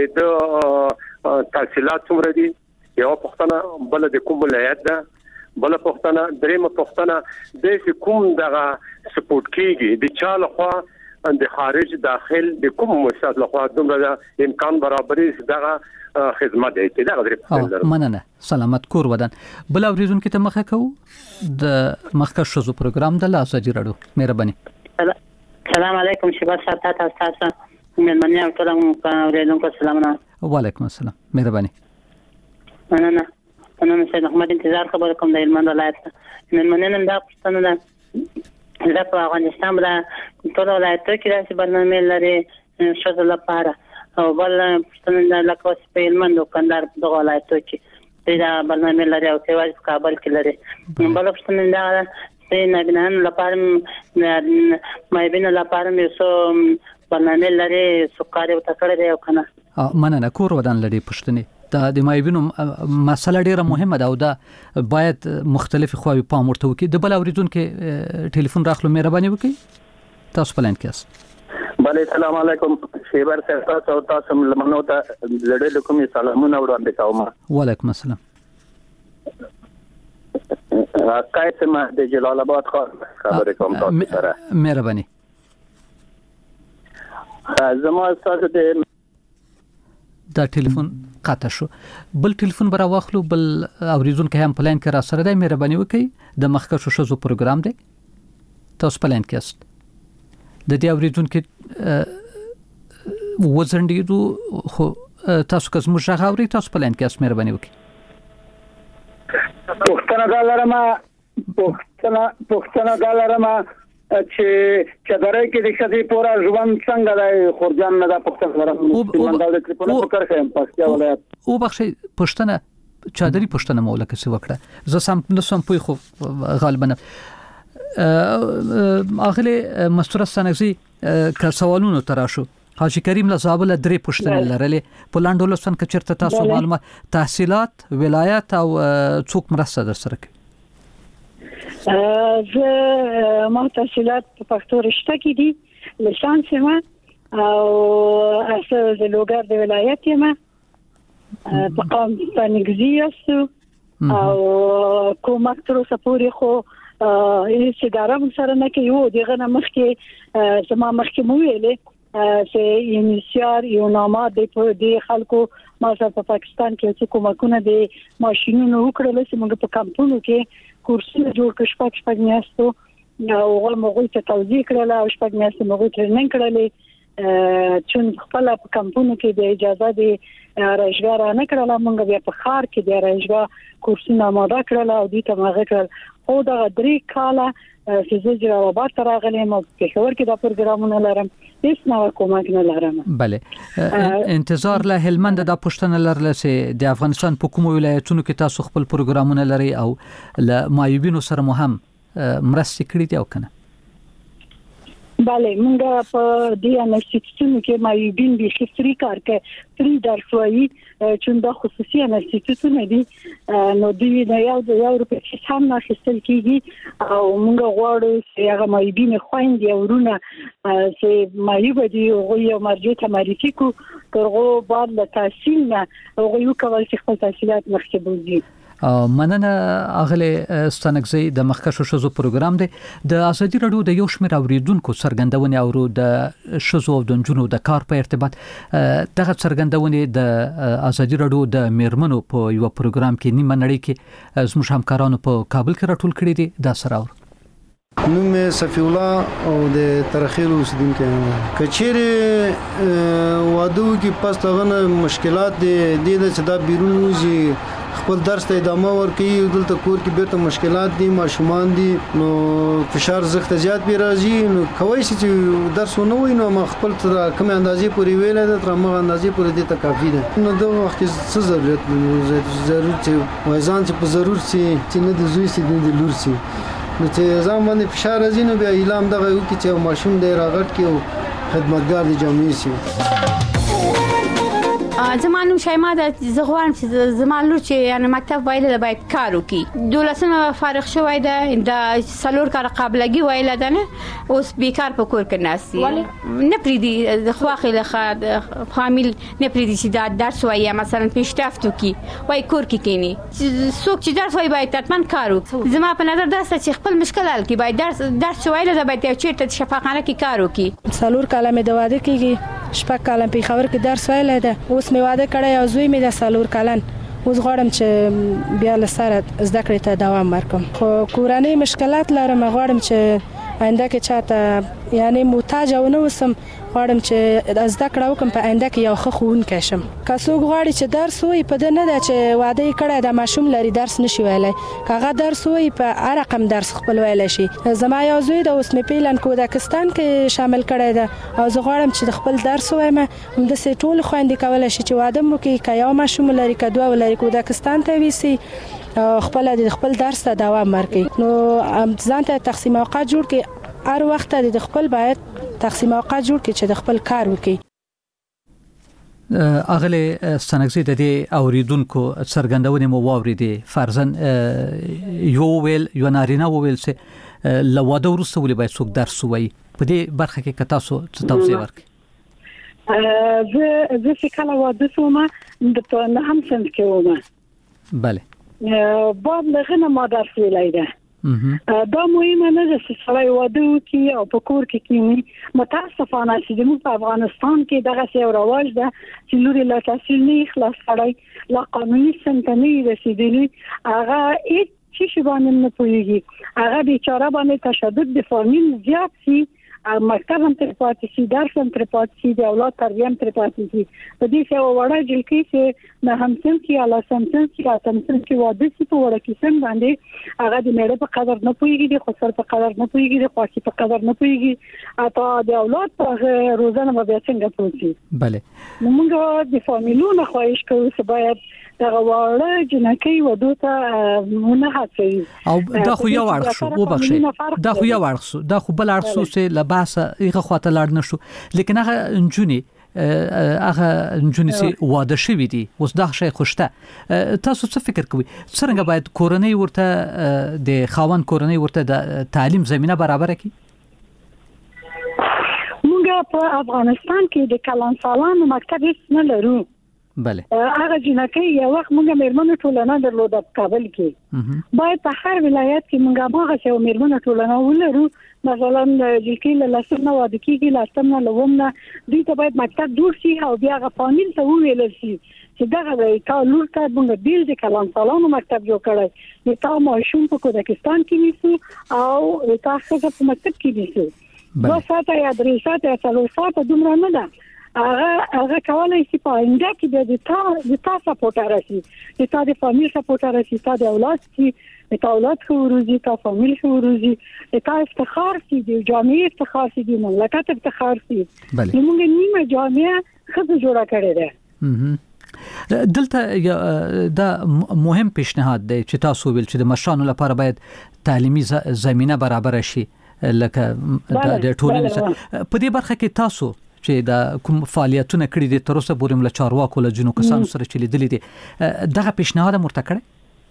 د تحصیلات څومره دي یو پښتنه بل د کوم ولایت ده بل پښتنه درېمه پښتنه د کوم دغه سپورټ کیږي د چاله خو د خارج داخل د کوم مؤسسات لخوا دومره امکان برابرې دغه خدمت دی دا غوړي په مننه سلامت کور ودان بل اوریدون کې ته مخه کو د مخکښ شوزو پروګرام د ازادي راډیو مهرباني السلام علیکم شباب ساته تاسو من منیا ټولم اوریدونکو سلامونه وعلیکم السلام مهرباني مننه انا سید احمد انتظار خبر کوم د علمان ولایت من مننه دا پښتنه دا په افغانستان باندې ټول ولایتونو کې داسې برنامه لري شوزو لپاره او بل پښتنه لکه په علمند کندهار په ولایتونو کې دا برنامه لري او سیواز په کابل کې لري بل پښتنه دا چې نبینان لپاره مې بین لپاره مې سو برنامه لري سوکاري او تکړه دی او کنه مننه کور ودان لري پښتنه دا د مایبینو مسله ډیره مهمه ده او دا باید مختلف خواوی پام ورته وکړي د بل اوریدونکو ټلیفون راخلو مهرباني وکړئ تاسو په لاین کې یاست بله السلام علیکم شیبر صاحب تاسو تاسو لمنو ته زړه کوم سلامونه وړاندې کوم وعلیکم السلام قاسم د جلال آباد خبر کوم تاسو سره مهرباني زما تاسو د دا ټلیفون قطع شو. بل ټلیفون برا واخلو. بل اوریدونکو هم پلان کې را سره دی. مهرباني وکړئ د مخکښو ښځو پروګرام دی. تاسو پلان کې است. د دې اوریدونکو وزندېدو خو تاسو که زموږ غږ اورئ تاسو پلان کې است. مهرباني وکړئ. پښتنه دا لرمه پښتنه پښتنه دا لرمه چې چې درې کې د شدي پورا ژوند څنګه دی خورجان نه دا پښتنه لرمه چې دا د ټلیفون په کار کې پښتیا ولایت او بخښي پښتنه چادري پښتنه مولا کې څه وکړه. زه سم نه سم پوي خو غالبا اغله مستور سنگزي که سوالونو تراشو. حاجی کریم لزابل درې پښتنه لرلې په لاندو لسن کې چرته تاسو معلومات تحصیلات ولایت او څوک مرسته در سره کوي؟ زه ما تحصیلات په پښتو رشته کې دي لیسانس ما او اصل د لوګر د ولایت ما په قام پنګزي است او کومک تر اوسه پورې خو هیڅ اداره مو سره نه کوي. دغه نه مخکې زما مخکې مو ویلې چې انیشیار یو نامه د خلکو ما سره په پاکستان کې چې کومکونه د ماشينونو وکړل چې موږ په کمپونو کې کورسونه جوړ کړ شپږ شپږ میاشتو او هغه موږ ته توضیح کړل او شپږ میاشتې موږ ټریننګ کړل چې خپل په کمپونو کې د اجازه د راځګار نه کړل. موږ بیا په خار کې د راځګار کورسونه ماده کړل او دې ته موږ کړل او دا درې کاله چې زه جوابات راغلم او په خبر کې دا پروګرامونه لرم هیڅ نه کومک نه لرم. بله انتظار له هلمند د پښتنه لرل چې د افغانستان په کوم ولایتونو کې تاسو خپل پروګرامونه لري او له مایوبینو سره مو هم مرسته کړې دي او کنه؟ بله موږ په دې انسټیټیوټونو کې مایوبین به خسري کار کوي. فری درسوي چې دا خصوصي انسټیټیوټونه دي نو دوی د یو د یو روپې هم نه خستل کیږي او موږ غواړو چې هغه مایوبین خويندې او ورونه چې مایوب دي او یو مرجع ته معرفي کو ترغو بعد له تحصیل نه او یو کول چې خپل تحصیلات مخکې بوزي. مننه اغله ستنګزي د مخکښو ښځو پروګرام دی. د ازادي رادیو د یو شمېر اوریدونکو څرګندونې اورو د ښځو او د نجونو د کار په ارتباط. دغه څرګندونې د ازادي رادیو د میرمنو په یو پروګرام کې نیمه نړۍ کې زموږ همکارانو په کابل کې راټول کړي دي. دا سره اور نوم صفی الله او د ترخیل اوسیدونکو کچېره وادو کې پس تاغه مشکلات دي د چې دا بیرون وځي خپل درس ته ادامه ورکړي. دلته کور کې بیرته مشکلات دي ماشومان دي نو فشار زخت زیات به راځي نو کوي چې درس ونه وي نو ما خپل تر کوم اندازې پورې ویل ده تر ما اندازې پورې دي ته کافي ده. نو دا وخت څه ضرورت نو ضرورت چې وایزان چې په ضرورت سي چې نه د زوی سي د لور سي نو چې ځان باندې فشار راځي نو بیا اعلان دغه یو کې چې ماشوم دی راغټ کې او خدمتګار دي جامع سي. زمانو شایما د زغوان چې زمانو چې یعنی مکتب وایله باید کار وکي. دولسمه فارغ شوی ده د سلور کار قابلګي وایله ده نه اوس بیکار په کور کې ناسي نه پریدي د خواخې له فامیل نه پریدي چې دا درس وایي مثلا پیشتافتو کی وای کور کې کینی څوک چې درس وایي باید تطمن کار وکړي. زما په نظر دا چې خپل مشکل حل کی باید درس درس وایله ده باید چیرته شفاخانه کې کار وکي. سلور کلمه د واده کېږي شپږ کلم په خبر کې درس وایله ده اوس می واده کړی او زوی می د سالور کلن اوس غواړم چې بیا لسره زده کړې ته دوام ورکړم خو کورنۍ مشکلات لرم غواړم چې آینده کې چاته یعنی محتاج او نه وسم غواړم چې زده کړه وکم په آینده کې یو ښه ښوونکی شم. که څوک غواړي چې درس وایي په دې نه ده چې واده یې کړی د ماشوم لري درس نشي ویلی که هغه درس وایي په هر رقم درس خپل ویلی شي. زما یو زوی د اوس مې پیلن کودکستان کې شامل کړی ده او زه غواړم چې د خپل درس وایم همداسې ټول خویندې کولی شي چې واده مو کوي که یو ماشوم لري که دوه ولري کودکستان ته ویسي خپل د خپل درس ته دوام ورکړي. نو ځان ته تقسیم اوقات جوړ کړي هر وخت د خپل باید تقسیم اوقات جوړ کړي چې د خپل کار وکړي. اغله ستنګزي د دې اوریدونکو څرګندونې مو واوریدې فرضاً یو ویل یو نارینه ویل چې لواده ورسته ولې باید څوک درس وایي په دې برخه کې که تاسو څه توضیح ورکړئ؟ زه زه چې کله واده شوم د په نهم صنف کې وم. بله بعد لغنه ما درس ویلی ده دا مهمه نه ده چې سړی واده وکړي او په کور کې کینی. متاسفانه چې زموږ په افغانستان کې دغه یو رواج ده چې لوري لا تحصیل نه خلاص کړی، لا قانوني سنت نه رسیدلی، هغه هیڅ شي باندې نه پوهیږي، هغه بیچاره باندې تشدد د فامیل زیات شي، مکتب هم تر پاتې شي، درس هم تر پاتې شي، د اولاد تربیه هم تر پاتې شي. په دې څه وړه جلکی چې نه همسن کې اعلی سمسن کې اتمسن کې واده شي په وړه کې سم باندې هغه د میړه په قدر نه پوهیږي، د خسر په قدر نه پوهیږي، د خاصي په قدر نه پوهیږي، اته د اولاد په روزانه به څنګه پوهیږي. بله نو موږ د فامیلونو خواهش کوو چې باید دغه وړه جنکی ودو ته مونږ هڅوي. او دا خو یو اړخ شو، وبخښئ دا خو یو اړخ شو، دا خو بل اړخ شو چې لباسه هغه خواته لاړ نشو، لیکن هغه انجونی هغه انجونی چې واده شوی دي اوس دا شی خوشته. تاسو څه فکر کوئ څنګه باید کورنۍ ورته د خاوند کورنۍ ورته د تعلیم زمينه برابر کړي؟ موږ په افغانستان کې د کلان سالانو مکتب هیڅ نه لرو. بله هغه جنکه یو وخت موږ میرمنو ټولنه درلوده په کابل کې، باید په هر ولایت کې موږ هغه څو میرمنو ټولنه ولرو. مثلا جلکی له لسنه واده کېږي، لسنه لومنه دوی ته باید مکتب جوړ شي او بیا هغه فامیل ته وویل شي چې دغه تا لور ته موږ بیل د کلام سالانو مکتب جوړ کړی، نو تا ماشوم په کوزاکستان کې نیسو او تا ښځه په مکتب کې نیسو. دوه ساعته یا درې ساعته یا څلور ساعته دومره نه ده. هغه هغه کولای شي په آینده کې د تا د تا سپورټ راشي، د تا د فامیل سپورټ راشي، تا د اولاد شي، د تا اولاد خو روزي، تا فامیل خو روزي، د تا افتخار شي، د جامعې افتخار شي، د مملکت افتخار شي. نو موږ نیمه جامعه خزه جوړه کړې ده. دلته دا مهم پیشنهاد دی چې تاسو ویل چې د مشرانو لپاره باید تعلیمي زمينه برابر شي لکه د ټولنې. په دې برخه کې تاسو چې دا کوم فعالیتونه کړی دي تر اوسه پورې مل چارواکو له جنو کسانو سره چې لیدلې دي دغه پیشنهاد مرته کړی؟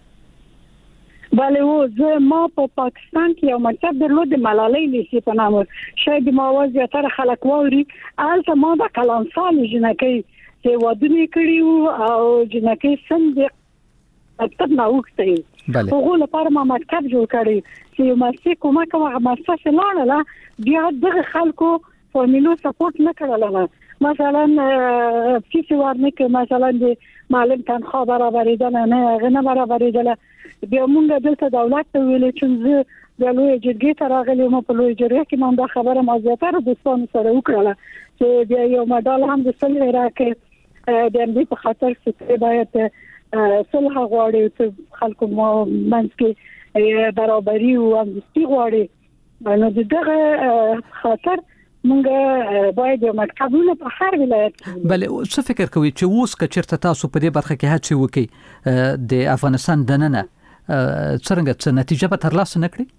بله و زه ما په پاکستان کې یو مکتب درلود د ملالۍ لیسې په نامه، شاید ما وزیاتره خلک واوري. هلته ما د کلان سال جنکۍ چې وادونه کړي وو او جنکۍ سم د مکتب نه وکړي، هغه لپاره ما مکتب جوړ کړی چې یو مرسي کومه کومه مرسته لاړه بیا دغه خلکو فامیلو سپورټ نه کړل. مثلا فیس ورنه کې مثلا د معلم تنخواه برابرېدل نه غنه برابرېدل، بیا موږ دلته دولت ته ویل چې زه د لوی جرګې ته راغلی مو په لوی جرګې کې مونږ دا خبره ما زیاتره دوستانو سره وکړه چې بیا یو مډال هم د صلح راکې د دې په خاطر چې باید صلح غواړي چې خلکو مو منځ کې برابرۍ او همدستي غواړي. نو دغه خاطر مونږ باید یو مکتبونه په هر ولایت کې. بله څه فکر کوي چې اوس که چیرته تاسو په دې برخه کې هڅه وکړي د افغانستان دننه څنګه څه نتیجه به ترلاسه نکړي؟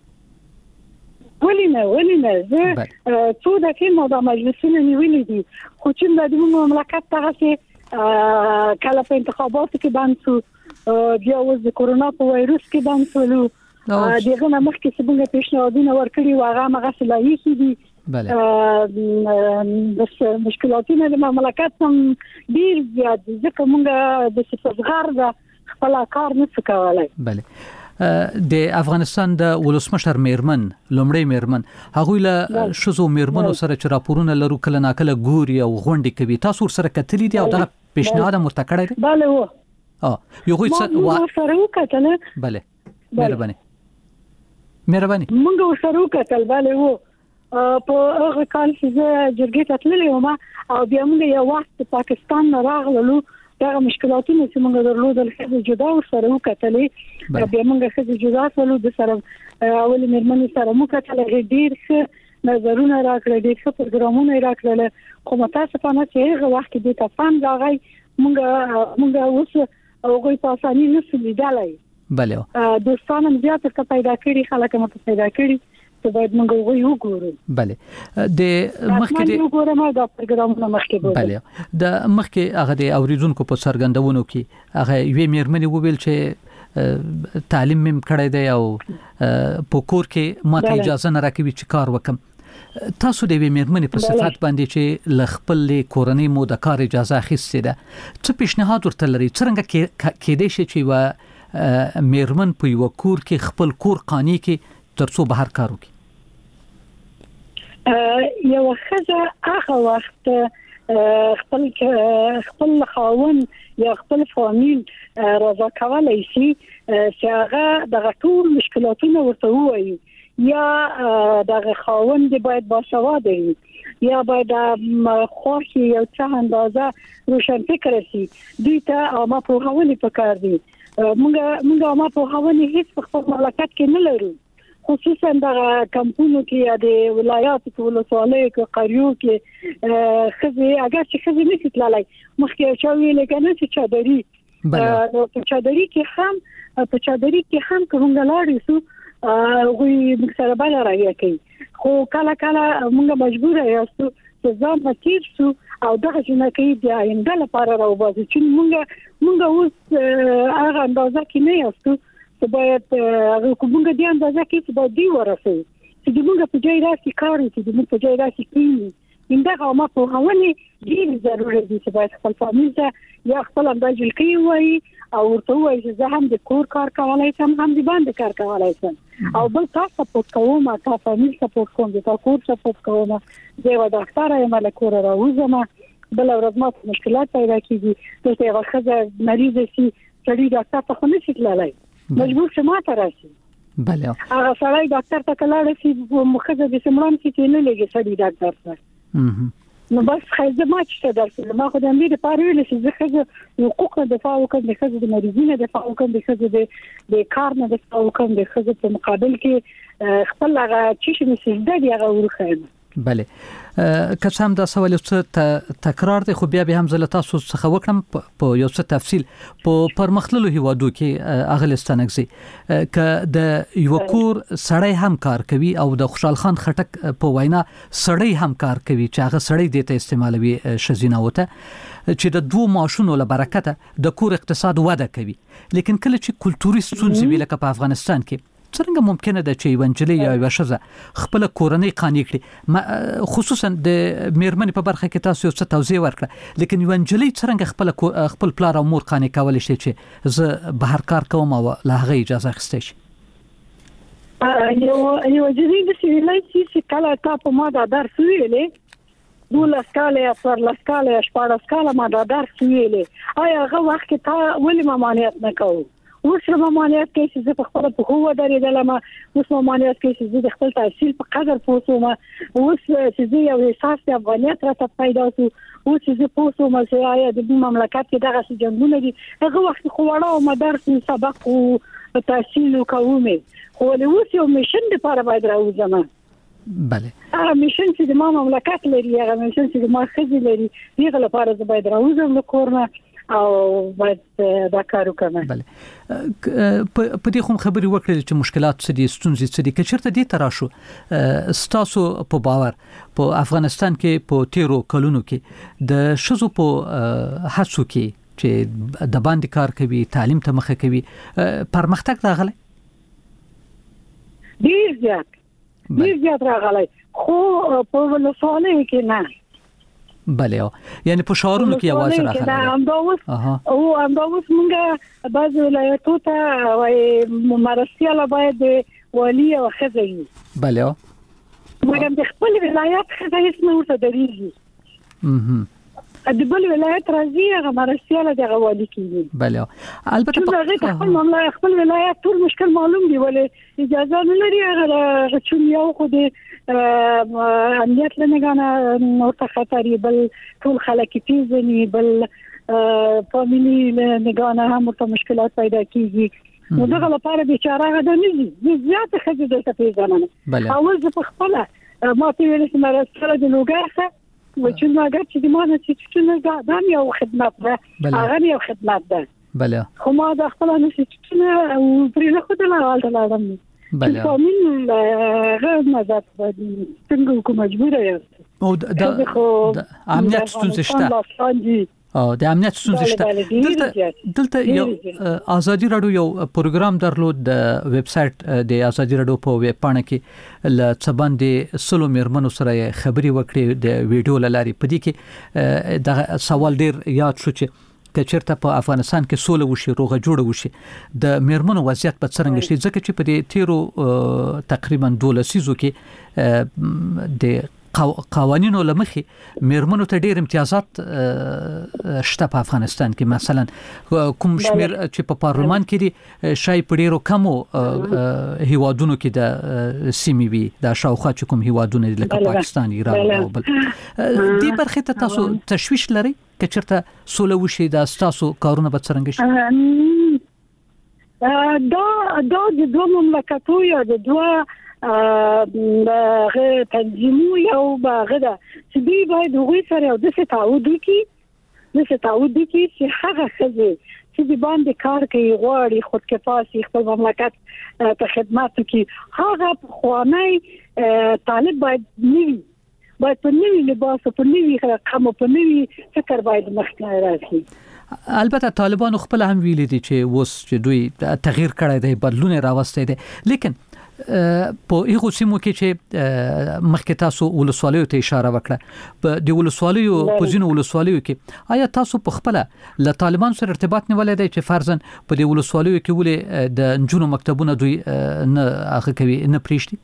ولې نه ولې نه زه څو دقیقې مو د مجلسونو نیولې دي، خو چې د دې مملکت ته چې کله په انتخاباتو کې بند شو، بیا اوس د کورونا په وایروس کې بند شولو، دغه نه مخکې چې موږ پیشنهادونه ورکړي و هغه هغه صلاحي دي. بله بس مشکلاتونه د مملکت هم ډیر زیات دي ځکه موږ د صفزغار د خپل کار نه کولای. بله د افغانستان د ولسمشر میرمن لومړی میرمن هغه له شزو میرمنو سره چې راپورونه لرو کله ناکله ګوري او غونډې کوي، تاسو سره کتلې دي او دا پیشنهاد مرته کړی دی؟ بله و اه یو څه سره وکتل. بله مهرباني مهرباني موږ سره وکتل. بله و په هغه کال چې زه جرګې ته تللې وم او بیا موږ یو وخت پاکستان نه راغلو، دغه مشکلاتونه چې موږ درلودل ښځې جدا ورسره وکتلې، بیا موږ ښځې جدا شولو، د سره اولې مېرمنې سره مو کتل، ډېر ښه نظرونه راکړل، ډېر ښه پروګرامونه یې راکړل، خو متاسفانه چې هغه وخت کې دې ته پام راغی موږ موږ اوس هغوی په اساني نشو لیدلی. بله دوستان هم زیات ورته پیدا کړي، خلک هم ورته پیدا کړي چې باید موږ هغوی وګورو. بله د مخکې د وګورم دا پروګرامونه مخکې بوله. بله د مخکې هغه د اوریدونکو په څرګندونو کې هغه یوې مېرمنې وویل چې تعلیم مې کړی دی او په کور کې ماته اجازه نه راکوي چې کار وکم. تاسو د یوې مېرمنې په صفت باندې چې له خپلې کورنۍ مو د کار اجازه اخیستې ده، څه پیشنهاد ورته لري؟ څرنګه کېدای شي چې یوه میرمن په یو کور کې خپل کور قانی کې ترڅو بهر کار وکړي؟ یو خزه هغه وخت خپل خپل خاون یا خپل فامیل رضا کولای شي چې هغه د ټول مشکلاتونو ورته وایي، یا د خاون دی باید باسواده وي، یا باید خوښي یو څه اندازه روشن فکر شي. دوی ته عامه پوهاونې پکار دي. موږ موږ عامه پوهاونې هیڅ په خپل مملکت کې نه لرو، خصوصا د کمپونو کې یا د ولایاتو کې ولسوالیو کې قریو کې خزه اگر چې خزه نشي تللی مخکې چې ویل کنه چې چادري نو په چادري کې هم په چادري کې هم کومه لاړې سو غوي مکسره بل راځي کوي، خو کله کله موږ مجبور یاستو چې ځان متیر سو او دغه جنکې د آینده لپاره راوباسو چې موږ موږ اوس هغه اندازه کې نه یاستو باید هغه کومه دي اندازه کې چې باید دی ورسي چې موږ په ځای راسي کار چې موږ په ځای راسي کینی انده ما په هونه ډیر ضروري دي چې باید خپل فامیل ته یا خپل اندازه کې وایي او ورته وایي چې زه هم د کور کار کولای شم هم د باندې کار کولای شم او بل تاسو په کوم تاسو فامیل سپورټ کوم د کور سپورټ کوم زه و ډاکټر یم له کور راوځم بل ورځ ما مشکلات پیدا کیږي چې هغه خزه مریض شي چې ډاکټر ته خو نشي تللی مجبور شما ته راشي. بله هغه سړی ډاکټر ته کلاړ شي مخه د سمران کې نه لګي سړی ډاکټر سره نو بس خایزه ما چې درته ما خو د امید لپاره ویل چې زه خزه حقوق دفاع وکړم، د خزه د مریضینو دفاع وکړم، د خزه د د کار نه دفاع وکړم، د خزه په مقابل کې خپل هغه چې شي سجده دی هغه ورخم. بله که څه هم دا سوال څه تکرار دی خو بیا به هم زه له تاسو څخه وکړم په یو څه تفصیل. په پرمختللو هیوادو کې اغلستانګزي که د یو کور سړی هم کار کوي او د خوشحال خان خټک په وینا سړی هم کار کوي چې هغه سړی د ته استعمالوي شزینه وته چې د دوه ماشونو له برکته د کور اقتصاد وده کوي، لیکن کله چې کلتوري ستونزې ویل ک په افغانستان کې څنګه ممکنه ده چې ونجلي یا وشزه خپل کورنۍ قانې کړي، خصوصا د میرمنې په برخه کې تاسو څه توضیح ورکړه، لیکن ونجلي څنګه خپل خپل پلار او مور قانې کول شي چې زه بهر کار کوم او له هغه اجازه اخیستی شي؟ یو یو جدي د سیلای چې کله تاسو ما دا درس ویلې دوه سکاله یا پر لسکاله شپږ سکاله ما دا درس ویلې آیا هغه وخت ته ولې ممانعت نه کوو؟ اوس ممانعت کوي چې زه په خپل په هو درېدلم، اوس ممانعت کوي چې زه د خپل تحصیل په قدر پوسوم، اوس چې زه یو احساس د افغانیت راته پیدا شو، اوس چې زه پوسوم چې آیا د مملکت کې دغه جنګونه دي هغه وخت خو وړاو مدرس سبق او تحصیل کوم خو له اوس یو میشن لپاره باید راوځم. بله هغه میشن چې د مملکت لري، هغه میشن چې د ما خزي لري، دغه لپاره زه باید راوځم له کورنه او باید دا کار وکړم. بله په دې کوم خبري وکړل چې مشکلات څه دي، ستونزې څه دي، که چیرته دې تراشو ستاسو په باور په افغانستان کې په تیرو کلونو کې د شزو په هڅو کې چې د باندې کار کوي تعلیم ته مخه کوي پرمختګ راغلی؟ ډیر زیات ډیر زیات راغلی، خو په ولسوالیو کې نه. بله یعنی په شهرونو کې आवाज راغلی دا امداوس او امداوس مونږه بعض ولایتو ته وای مرستياله باید والی او خزي. بله مګر د خپل ولایت خزي اسمه ورته درېږي اه د بل ولایت راځي هغه مرستياله د والی کیږي. بله البته په خپل مملکت خپل ولایت ټول مشکل معلوم دی ولې اجازه نه لري هغه چې یو خو د امنیت لنګانه نورته خطرې بل ټول خلک پیژني بل فاميلي لنګانه هم ته مشکلات پیدا کیږي نو دغه لپاره بیچاره غدا نه دي زیات خځې د پیژنه اول ځ په خپل ما ته ویل چې مرسته د لوګرخه و چې ما ګر چې ما نه چې څنګه دا یو خدمت ده هغه یو خدمت ده. بله خو ما د خپل نه چې څنګه او پرې نه خدای لا لاړم. بله فامیل غیر مزات څنګه کوم مجبور یاست او د امنیت ستونزې شته او د امنیت ستونزې شته. دلته دلته یو ازادي رادیو یو پروګرام درلود د ویب سټ د ازادي رادیو په ویب پاڼه کې ل څباندې سلو میرمنو سره خبري وکړي د ویډیو لاري په دې کې د سوال ډیر یاد شو چې کچرته په افغانستان کې سوله وشي روغه جوړه وشي د میرمنو وضعیت په څرنګه شي ځکه چې په دې تیرو تقریبا دولسیزو کې د قوانینو لمخې میرمنو ته ډېر امتیازات شته په افغانستان کې مثلا کوم شمیر چې په پارلمان کې دي شای په ډېرو کمو هیوادونو کې د سیمې وي د شاوخوا چې کوم هیوادونه دي لکه پاکستان ایران او بل دې برخه ته تاسو تشویش لري که چېرته سوله وشي دا ستاسو کارونه به څرنګه شي دا دا د دوه مملکتو یا د دوه هغه تنظیمو یو باغه ده چې دوی باید هغوی سره یو داسې تعهد وکړي داسې تعهد وکړي چې هغه ښځې چې د باندې کار کوي غواړي خودکفا شي خپل مملکت ته خدمت وکړي هغه پخوانی طالب باید نه وي باید په نوي لباس په نوي رقم په نوي فکر باید مخکې راشي البته طالبانو خپل هم ویلي دي چې اوس چې دوی تغییر کړی دی بدلون راوستی دی لیکن په هغه سیمو کې چې مخکې تاسو ولسوالیو ته اشاره وکړه په د ولسوالیو په ځینو ولسوالیو کې آیا تاسو په خپل له طالبان سره ارتباط نیولای دی چې فرضاً په د ولسوالیو کې ولې د نجونو مکتبونه دوی نه هغه کوي نه پریشتي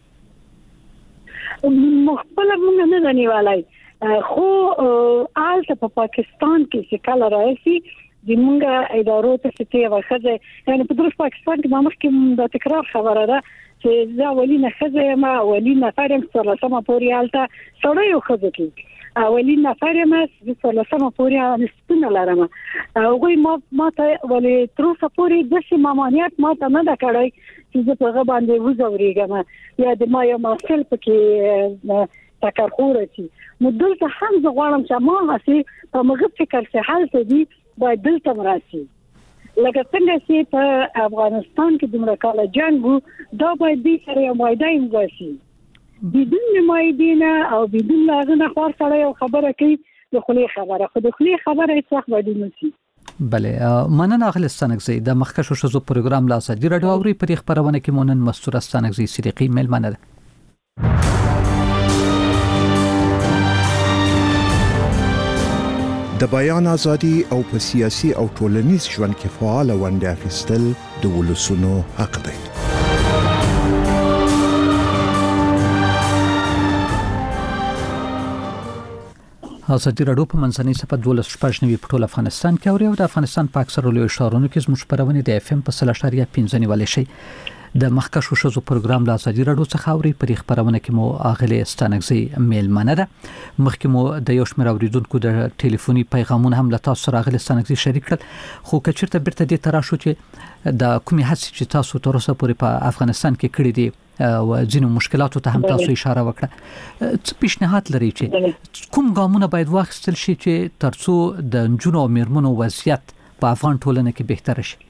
مخبل موږ نه نیولای خو آلته په پاکستان کې چې کله راځي د موږ ادارو ته ستې وخزه یعنی په درس پاکستان کې ما مخکې د تکرار خبره ده چې دا ولینه خزه ما ولینه فرم سره سم پوري آلته سړی یو خزه کې ولینه فرم سره سم پوري نسبونه لرم هغه ما ما ته ولې تر څو پوري د سیمانیت ما ته نه دا کړای چې زه په باندې وزورېږم یا د ما یو مسل پکې تکرخوره شي نو دلته هم زه غواړم چې ما هسي په مغه فکر څه حل ته دي باید دلته مراسي لکه څنګه چې په افغانستان کې د مرکاله جنگو دا باید دې سره یو مایدان وشي بدون مایدینه او بدون لازمه خور سره یو خبره کوي د خلی خبره خو د خلی خبره هیڅ وخت باید نشي بله مننه اخل استانکزی د مخکشو شزو پروګرام لا سدي رادیو اوري پر خبرونه کې مونن مستور استانکزی صدیقی ملمنه د بیان ازادي او په سیاسي او ټولنیز ژوند کې فعال ونډه اخیستل د ولسونو حق دی. ازادي راډیو په منځنۍ صفه دولس شپږ نوي په ټول افغانستان کې اوري او د افغانستان په اکثر لوی ښارونو کې زموږ خبرونه د اف ام په سل اشاریه پنځه نیول شي. د مخکشو شزو پروګرام لا ازادي راډیو څخه اوري پر خبرونه کې مو اغلی استانکزی میلمنه ده مخکې مو د یو شمېر اوریدونکو د ټلیفوني پیغامونه هم له تاسو سره اغلی استانکزی شریک کړل خو کچرته بیرته دې تراشو چې د کومې هڅې چې تاسو تر اوسه پورې په افغانستان کې کړې دي او ځینو مشکلاتو ته هم تاسو اشاره وکړه څه پیشنهاد لري چې کوم ګامونه باید واخیستل شي چې ترڅو د نجونو او میرمنو وضعیت په افغان ټولنه کې بهتر شي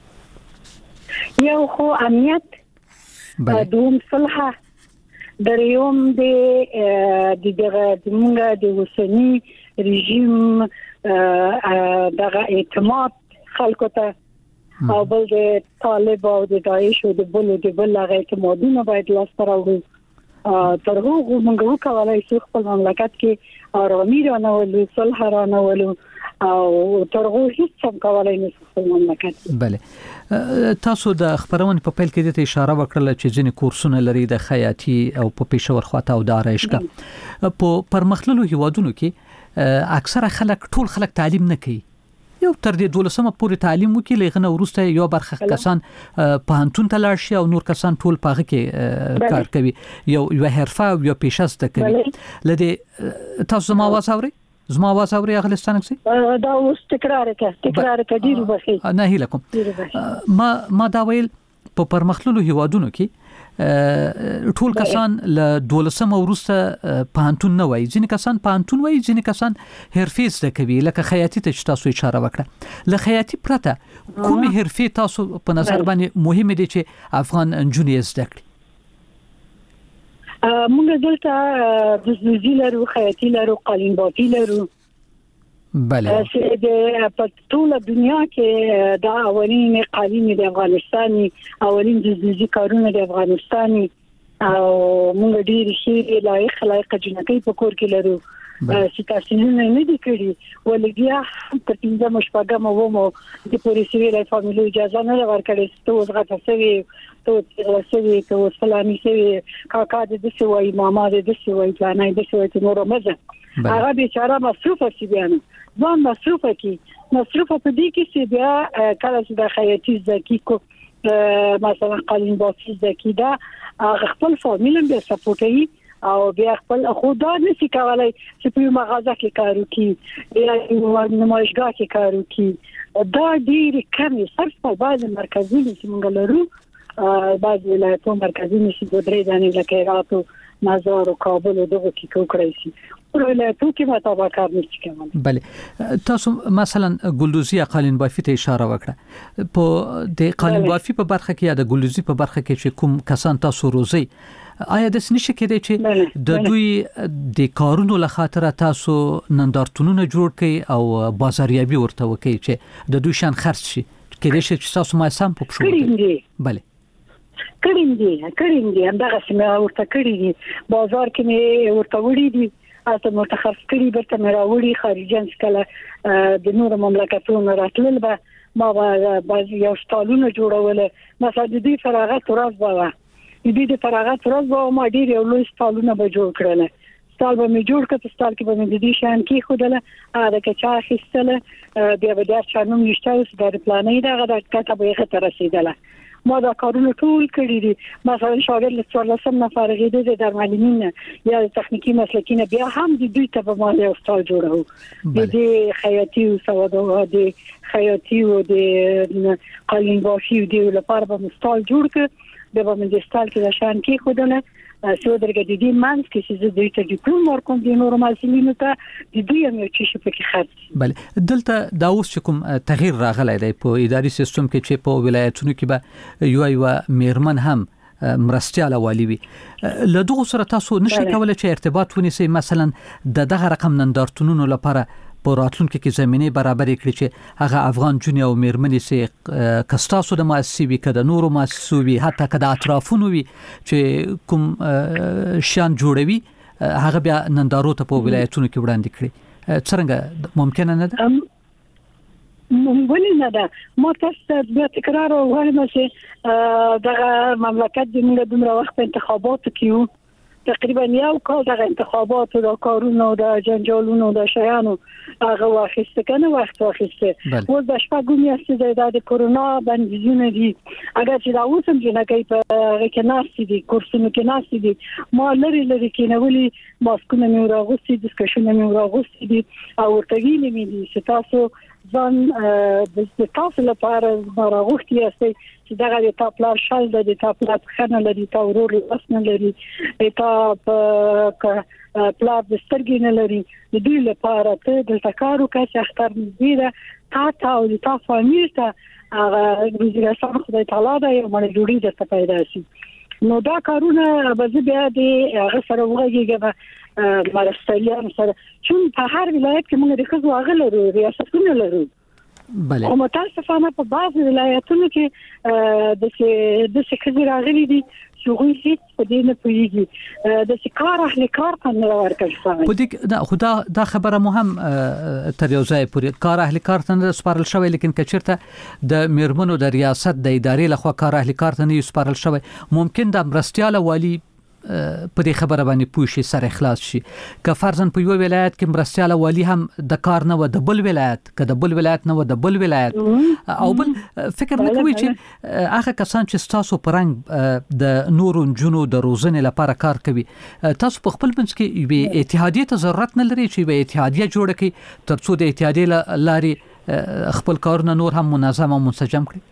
یو خو امنیت دوم صلح دریوم د دغه دموږ د وسنی رژیم دغه اعتماد خلکو ته او بل د طالب او د داعش او د بل د بل هغه اعتمادونه باید لاس راوړو تر هغه موږ وکولای شو خپل مملکت کې آرامي رانولو صلح رانولو او ترغه هیڅ څه کولای نشي خپل مملکت. بله تاسو د خبرونه په پیل کې د اشاره وکړه چې ځینې کورسونه لري د خیاطي او په پېښور خواته او د آرایشګاه په پرمختللو هیوادونو کې اکثره خلک ټول خلک تعلیم نه کوي یو تر دې دولسمه پورې تعلیم وکړي لغنه ورسته یو برخه کسان په هنتون ته لاړ شي او نور کسان ټول پاغه کې کار کوي یو یو حرفه او یو پیشه زده کوي لدې تاسو ما आवाज اوري زما आवाज اوري اغلستان کې دا اوس تکرار کې تکرار کې ډیر بخي نه هیله کوم ما ما دا ویل په پرمختللو هیوادونو کې ټول کسان له دولسمه ورسته پانتون نه وای ځینې کسان پانتون وای ځینې کسان حرفې زده کوي لکه خیاطي ته تاسو اشاره وکړه له خیاطي پرته کومه حرفې تاسو په نظر باندې مهمه دي چې افغان انجونې زده کړي موږ دلته د زوزي لرو خیاطي لرو قالینبافي لرو بله چې د په ټول دنیا کې دا اولین قالین د افغانستاني اولین د زوزي کارونه د افغانستاني او موږ ډیر شي لایق لایق جنکې په کور کې لرو چې تاسیسونه نه دي کړی ولې بیا تر پنځه مشپګه مو مو د پولیسي له فامیلو اجازه نه ورکړي ته وزغه تسوي ته وسوي ته وسلامي سوي کاکا د سوي ماما د سوي پلانای د سوي نور مزه هغه بیچاره مصروفه شي بیا ځان مصروفه کی مصروفه په دې کې چې بیا کله چې د خیاطي زکی کو مثلا قالین بافي زکی دا خپل فامیل به سپورټي او بیا خپل خدا نشي کولای چې په مغازه کې کار وکړي یا په نمایشګاه کې کار وکړي دا ډیر کم صرف په بعض مرکزونو چې موږ لرو بعض ولایتونو مرکزونو چې د درې ځانې لکه هرات او مزار او کابل او دغه کې کوکړی شي ولایتونو کې مطابق کار نشي کولای. بله تاسو مثلا ګلدوزي قالین بافي ته اشاره وکړه په د قالین بافي په برخه کې یا د ګلدوزي په برخه کې چې کوم کسان تاسو روزي آیا د سنشي کې دی چې د دوی د کارونو له خاطر تاسو نندارتونونه جوړ کړي او بازاریابي ورته وکړي چې د دوی شان خرڅ شي کې دې چې تاسو ما سم په پښو بله کړم دي کړم دي همدغه سمه ورته کړی دي بازار کې مې ورته وړي دي اته متخصص کړي برته مې راوړي خارجان کله د نور مملکتونو راتلل به ما باز یو سټالونه جوړول مثلا د دې فراغت ورځ به د دې فراغت ورځ به ما ډیر یو لوی سټالونه به جوړ کړل سټال به مې جوړ کړ سټال کې به مې د دې شان کې خودله هغه کې چا خستله بیا به د چانوم نشته د پلانې دغه د کته به یې تر رسیدله ما دا کارونه ټول کړی دي مثلا شاګرد له څوارلسم نه فارغېده د درملینین یا تخنیکی مسلکین بیا هم د دوی ته به ما یو سټال جوړو د خیاطي او سوادو د خیاطي او د قالین بافي او د لپاره به سټال جوړ کړ د به د سټال کې شان کې خودله سو درګه د دې مانس کې چې د دوی ته ډیپلوم ورکوم د نورو مسلمانانو ته د دوی هم یو څه په کې خرڅ بله دلته دا اوس کوم تغییر راغلی دی په اداري سیستم کې چې په ولایتونو کې به یو یو میرمن هم مرستياله والی وي له دغه سره تاسو نشئ کولای چې ارتباط ونیسئ مثلا د دغه رقم نندارتونونو لپاره په راتلونکو کې زمينه برابر کړي چې هغه افغان جونی او میرمنې سي کستاسو د مؤسسې وي کده نورو مؤسسو وي حتی کده اطرافونو وي چې کوم شان جوړوي هغه بیا نندارو ته په ولایتونو کې وړاندې کړي څنګه ممکن نه ده ممکن نه ده ما تاسو بیا تکرار ووایم چې دغه مملکت د موږ دومره وخت انتخابات کیو تقریبا یو کال د انتخاباتو د کارونو د جنجالونو د شیانو هغه واخیسته کنه وخت واخیسته و د شپږم میاشتې د کرونا بندیزونه دي اگر چې دا اوسم جنګي په رکناسي دي کورسونو کې ناسي دي ما لري لري کې نه ولي ماسکونه مې راغوستي ډسکشن مې راغوستي دي او ورته ویلي مې دي چې تاسو ځان د تاسو لپاره راغوستي یاستئ چې دغه د تاپلار شال د تاپلار خنه لري تا ورور وسنه لري تا په پلار د سترګې نه لري د دې لپاره ته د تکارو کې اختر مزیده تا تا او د تا فامیل ته هغه وزیرستان خدای تعالی دا یو مړ جوړی د پیدا شي نو دا کارونه به بیا د هغه سره وګړي مرستيان سره چون په هر ولایت کې موږ د خزو غلرو ریاستونه لرو بله خو متاسفانه په بعض ولایتونو کې د څه د څه خزي راغلي دي چې غوي هیڅ په دې نه پوهیږي د څه کار اهل کار څنګه ورکړي په دې دا خدا دا خبره مهم تر یو ځای پورې کار اهل کار څنګه سپارل شوی لیکن کچرته د میرمنو د ریاست د ادارې لخوا کار اهل کار څنګه سپارل شوی ممکن د مرستياله والی په دې خبره باندې پوښي سره اخلاص شي که فرضاً په یو ولایت کې مرستياله والی هم د کار نه و د بل ولایت که د بل ولایت نه و د بل ولایت او بل فکر نه کوي چې هغه کسان چې تاسو پرنګ د نورو جنو د روزنې لپاره کار کوي تاسو په خپل منځ کې یو اتحادیه ته ضرورت نه لري چې یو اتحادیه جوړ کړي ترڅو د اتحادیه لاري خپل کارونه نور هم منظم او منسجم کړي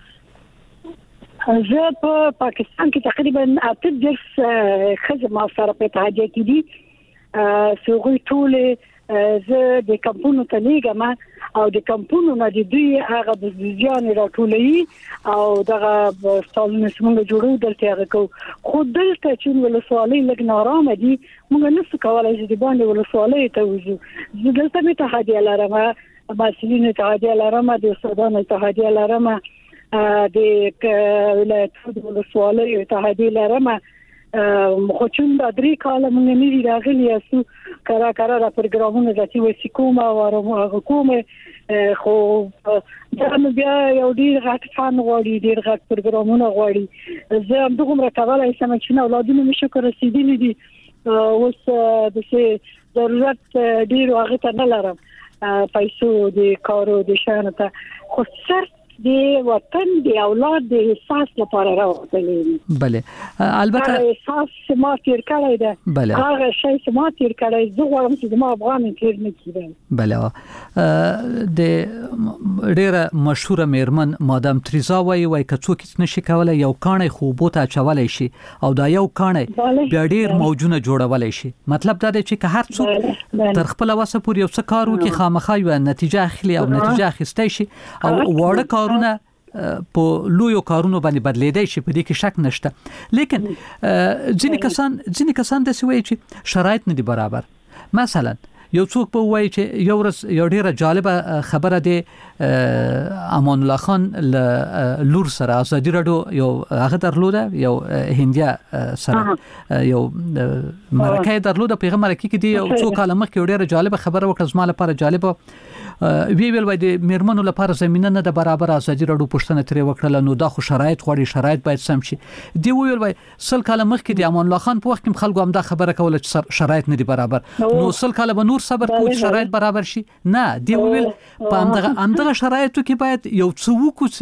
زه په پاکستان کې تقریبا اته درس خدمت ما سره په اتحادیه کې دي سوغوي ټول زه د کمپونو ته لیږم او د کمپونو نه د دوی هغه د ځان راټولي او دغه ستالونه څنګه جوړو دلته هغه کو خو دلته چې ولسوالۍ لګ نارامه دي موږ نه څه کولای چې د باندې ولسوالۍ ته وځو زه دلته مې اتحادیه لرم مسؤلین اتحادیه لرم د سودان اتحادیه لرم د ولایت د ولسوالۍ اتحادیه لرم خو چې د درې کال موږ نه دی راغلی اسو کرا کرا را پروګرامونه د تی وسی کومه او کومه خو دا بیا یو ډیر غټ فان غوړي ډیر غټ پروګرامونه غوړي زه هم دغه مرکباله سم چې نو اولادونه مې شکر رسیدلی دي اوس د څه ضرورت ډیر هغه ته نه لرم پیسو د کارو د شانه ته خو صرف د وطن د اولاد د احساس لپاره راوړل بله البته احساس ما تیر کړی ده بله هغه شی ما تیر کړی زه غواړم چې ما افغان تیر نه کیږي بله د ډیره مشهوره میرمن مادام تریزا وایي وای که څوک نشي کولای یو کانه خوبوته چولای شي او دا یو کانه بیا ډیر موجونه جوړولای شي مطلب دا دی چې هر څوک تر خپل وسه پورې یو څه کارو کې خامخا یو نتیجه اخلي او نتیجه اخیستای شي او وړه کارونه په لویو کارونو باندې بدلیدای شي په دې کې شک نشته لیکن ځینې کسان ځینې کسان د سوي چې شرایط نه دي برابر مثلا یو څوک په وایي چې یو ورځ یو ډیره جالبه خبره ده امان الله خان له لور سره ازادي رادیو یو هغه درلوده یو هندیا سره یو مرکه درلوده په مرکه کې دی یو څوک کال مخکې ډیره جالبه خبره وکړه زما لپاره جالبه وی ویل وای د میرمنو لپاره زمينه نه د برابر ازادي رادیو پښتنه ترې وکړه نو دا خو شرایط غوړي شرایط باید سم شي دی ویل وای سل کال مخکې د امان الله خان په وخت کې خلکو هم دا خبره کوله چې شرایط نه دي برابر نو سل کال به نور صبر کوي شرایط برابر شي نه دی ویل په همدغه همدغه شرایطو کې باید یو څه وکړو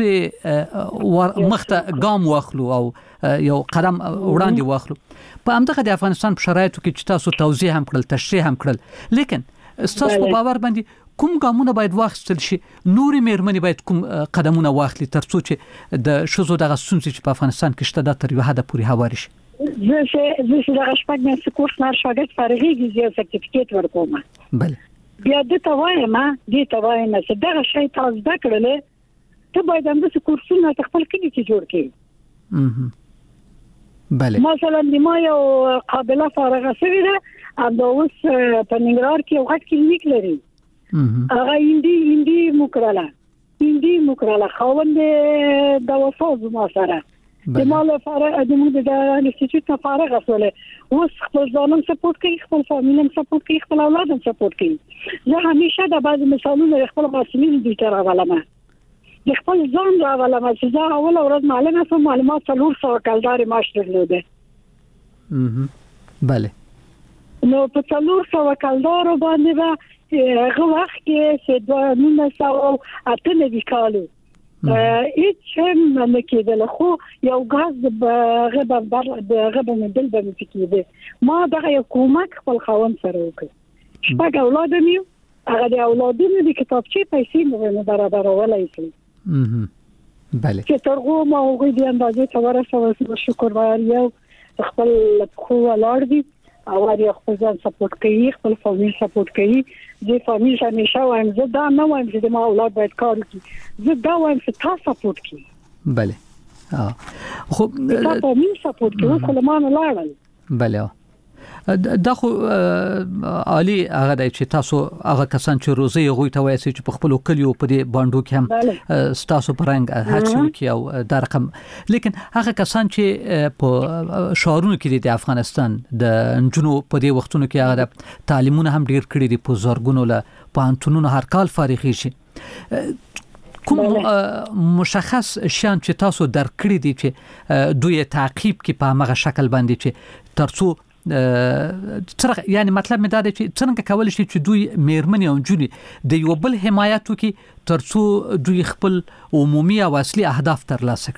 چې مخته ګام واخلو او یو قدم وړاندې واخلو په همدغه د افغانستان په شرایطو کې چې تاسو توضیح هم کړل تشریح هم کړل لیکن تاسو په باور باندې کوم ګامونه باید واخیستل شي نوري مېرمنې باید کوم قدمونه واخلي ترڅو چې د شذو دغه ستونزې چې په افغانستان کې شته د تر یو حد پورې هواري شي زه چې زه چې دغه شپږ میاشتې کورس نه شاګرد فارغېږي زه سرټیفیکیټ ورکوم بله بیا د ته وایم دې ته وایم چې دغه شی تاسو زده کړل ته باید همداسې کورسونه خپل کلي کې جوړ کړې بله مثلا د ما یو قابله فارغه شوې ده دا اوس په ننګرهار کې یو غټ کلینیک لري هغه اندی اندی مکراله اندی مکراله خوند د وفاز ما سره د مال فارغ د موږ د انسټیټیوټ نه فارغ اسوله اوس خپل ځانم سپورټ کوي خپل فامیلم سپورټ کوي خپل اولادم سپورټ کوي زه همیشه د بعض مثالونو خپل مسؤلین دي تر راولم د خپل ځان راولم چې زه اول ورځ معلومه سم معلومات څلور سو کلداري ماش درلوده بله نو په څلور سو کلدارو باندې هغه وخت کې چې د نولس سوه اته نوي کال هیڅ هم نه کېدل خو یو غاز د غبر د غبر مدل به کېده ما دغه یو کومک خپل خاوند سره وکړ شپږ اولاد مې هغه د اولادونو د کتابچې پیسې مې برابرولای شي بله چې ترغو ما هغه د اندازې ته ورسوه شکر وایو خپل خو ولاړ دي او هغه خپل ځان سپورټ کوي خپل فامیل سپورټ کوي د فامیل همیشه وایم زه دا نه وایم چې د ما اولاد باید کار وکړي زه دا وایم چې تاسو سپورټ کوي بله خو تاسو فامیل سپورټ کوي خو له ما نه لاړل بله دا خو عالی هغه دی چې تاسو هغه کسان چې روزي غوي ته وایي چې په خپل کلیو په دې باندو کې هم تاسو پرنګ هڅه کوي او دا رقم لیکن هغه کسان چې په شهرونو کې د افغانستان د جنو په دې وختونو کې هغه تعلیمونه هم ډیر کړی دي په زارګونو له پانتونونو هر کال فارغ شي کوم مشخص شان چې تاسو درکړی دي چې دوی تعقیب کې په هغه شکل باندې چې ترڅو څنګه یعنی مطلب مې دا دی چې څنګه کول شي چې دوی میرمنې او جونې د یو بل حمایتو کې ترڅو دوی خپل عمومي او اصلي اهداف ترلاسه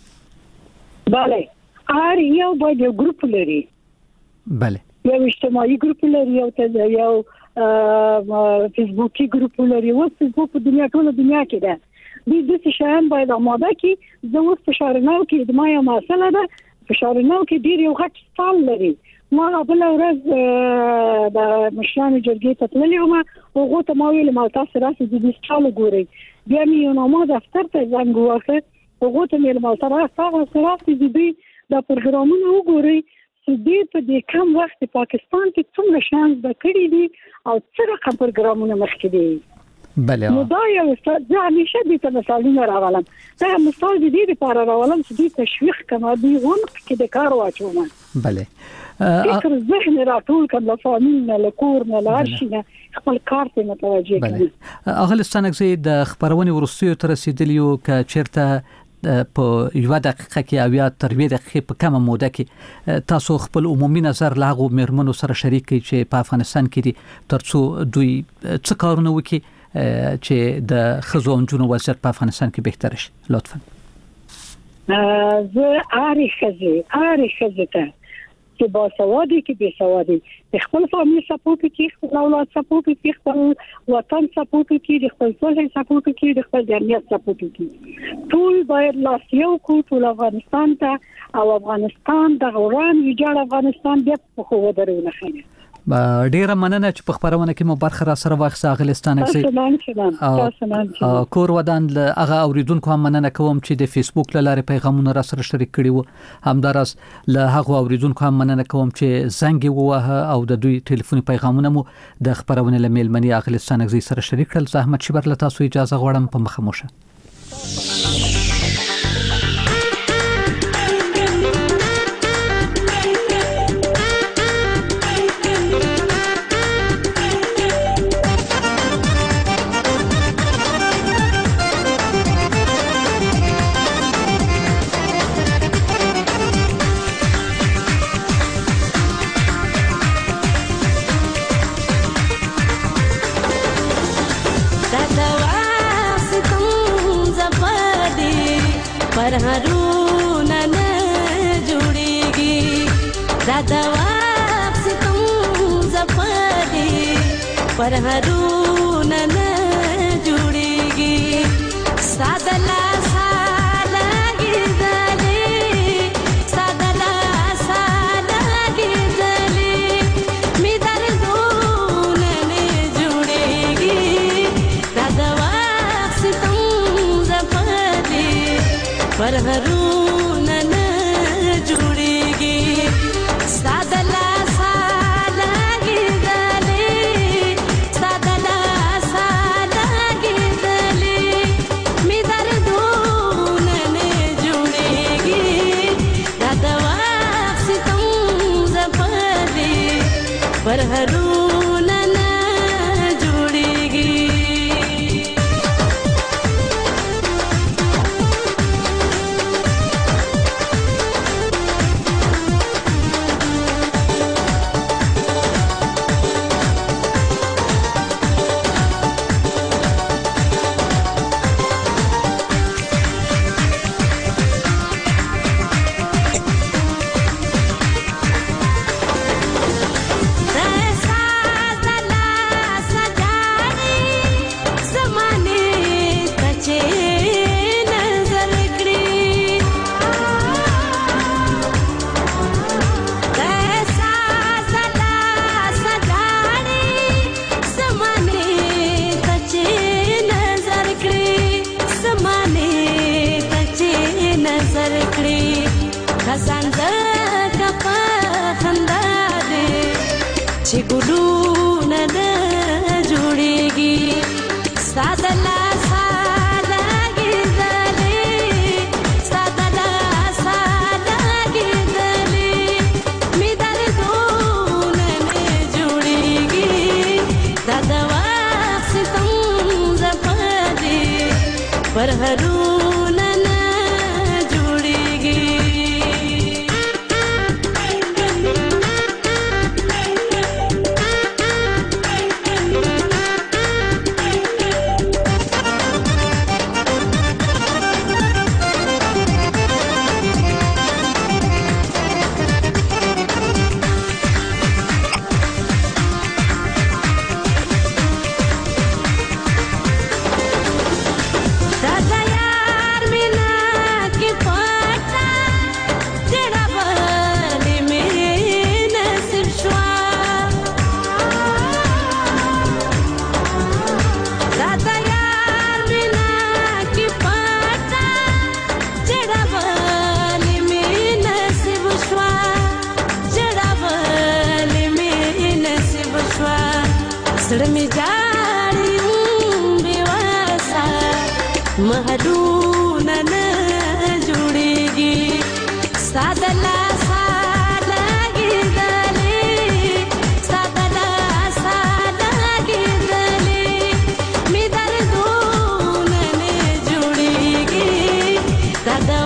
کړي bale هر یو باید یو ګروپ لري bale یو اجتماعي ګروپ لري یو ته یو فیسبوکي ګروپ لري او فیسبوک په دنیا ټول دنیا کې ده د دې شیان باید آماده کړي زه اوس په شارناو کې د ما یو مسله ده په شارناو کې ډیر یو غټ سټال لري ما بل ورځ د مشرانو جرګې ته تللی وم او هغه ته ما ویل ما تاسو راځي د دې سټال ګورئ بیا مې یو نامه دفتر ته زنګ وکړ هغه ته مې ما سره تاسو راځي د دې د پروګرامونو وګورئ چې دې په دې کم وخت په پاکستان کې څومره شانس به کړی دي او څه رقم پروګرامونه مخکې دي بله نو دا یو ځکه همیشه دې مثالونه راغلم دا مثال دې لپاره راولم چې دې تشویق کما دې ونق کې د کار واچوم بله فکر ذهن راټول کړه فامیل نه لکور نه لارشنه خپل کار ته متوجه کړي اغلستان کې د خبرونه ورسوي تر رسیدلیو ک چیرته په یو دقیقه کې او یا تر وی دقیقه په کومه موده کې تاسو خپل عمومي نظر لاغو مرمنو سره شریک کړئ چې په افغانستان کې ترڅو دوی څه کارونه وکړي چې د خزو او جنو وضعیت په افغانستان کې بهتر شي لطفا زه اړ خزه اړ خزه ته چې با سوادي کې به سوادي خپل فامیل سپورټ کې خپل اولاد سپورټ کې خپل وطن سپورټ کې خپل ټول سپورټ کې خپل جمعیت سپورټ کې ټول باید لاسیو کو ټول افغانستان ته او افغانستان د غوران ویجاړ افغانستان بیا په خو ودرونه خینه ډیره مننه چې په خبرونه کې مو برخه را سره واخیسته اغلستان کې کور ودان له هغه اوریدونکو هم مننه کوم چې د فیسبوک لاره پیغامونه را سره شریک کړي وو همدارس له هغه اوریدونکو هم مننه کوم چې زنګ ووهه او د دوی ټلیفوني پیغامونه مو د خبرونه له میلمنې اغلستان کې سره شریک کړل زحمت شبر له تاسو اجازه غواړم په مخموشه पर हरूना न जुड़ेगी दादा वापसी तुम जफादी पर हरूना न जुड़ेगी सादला साला गिरदले सादला साला गिरदले मिदर दून न जुड़ेगी दादा वापसी तुम जफादी पर हरूना न जुड़ेगी सादला साला गिरदले सादला साला गिरदले मिदर दून न जुड़ेगी दादा वापसी तुम जफादी पर हरूना न जुड़ेगी पर हरूना न जुड़ेगी دا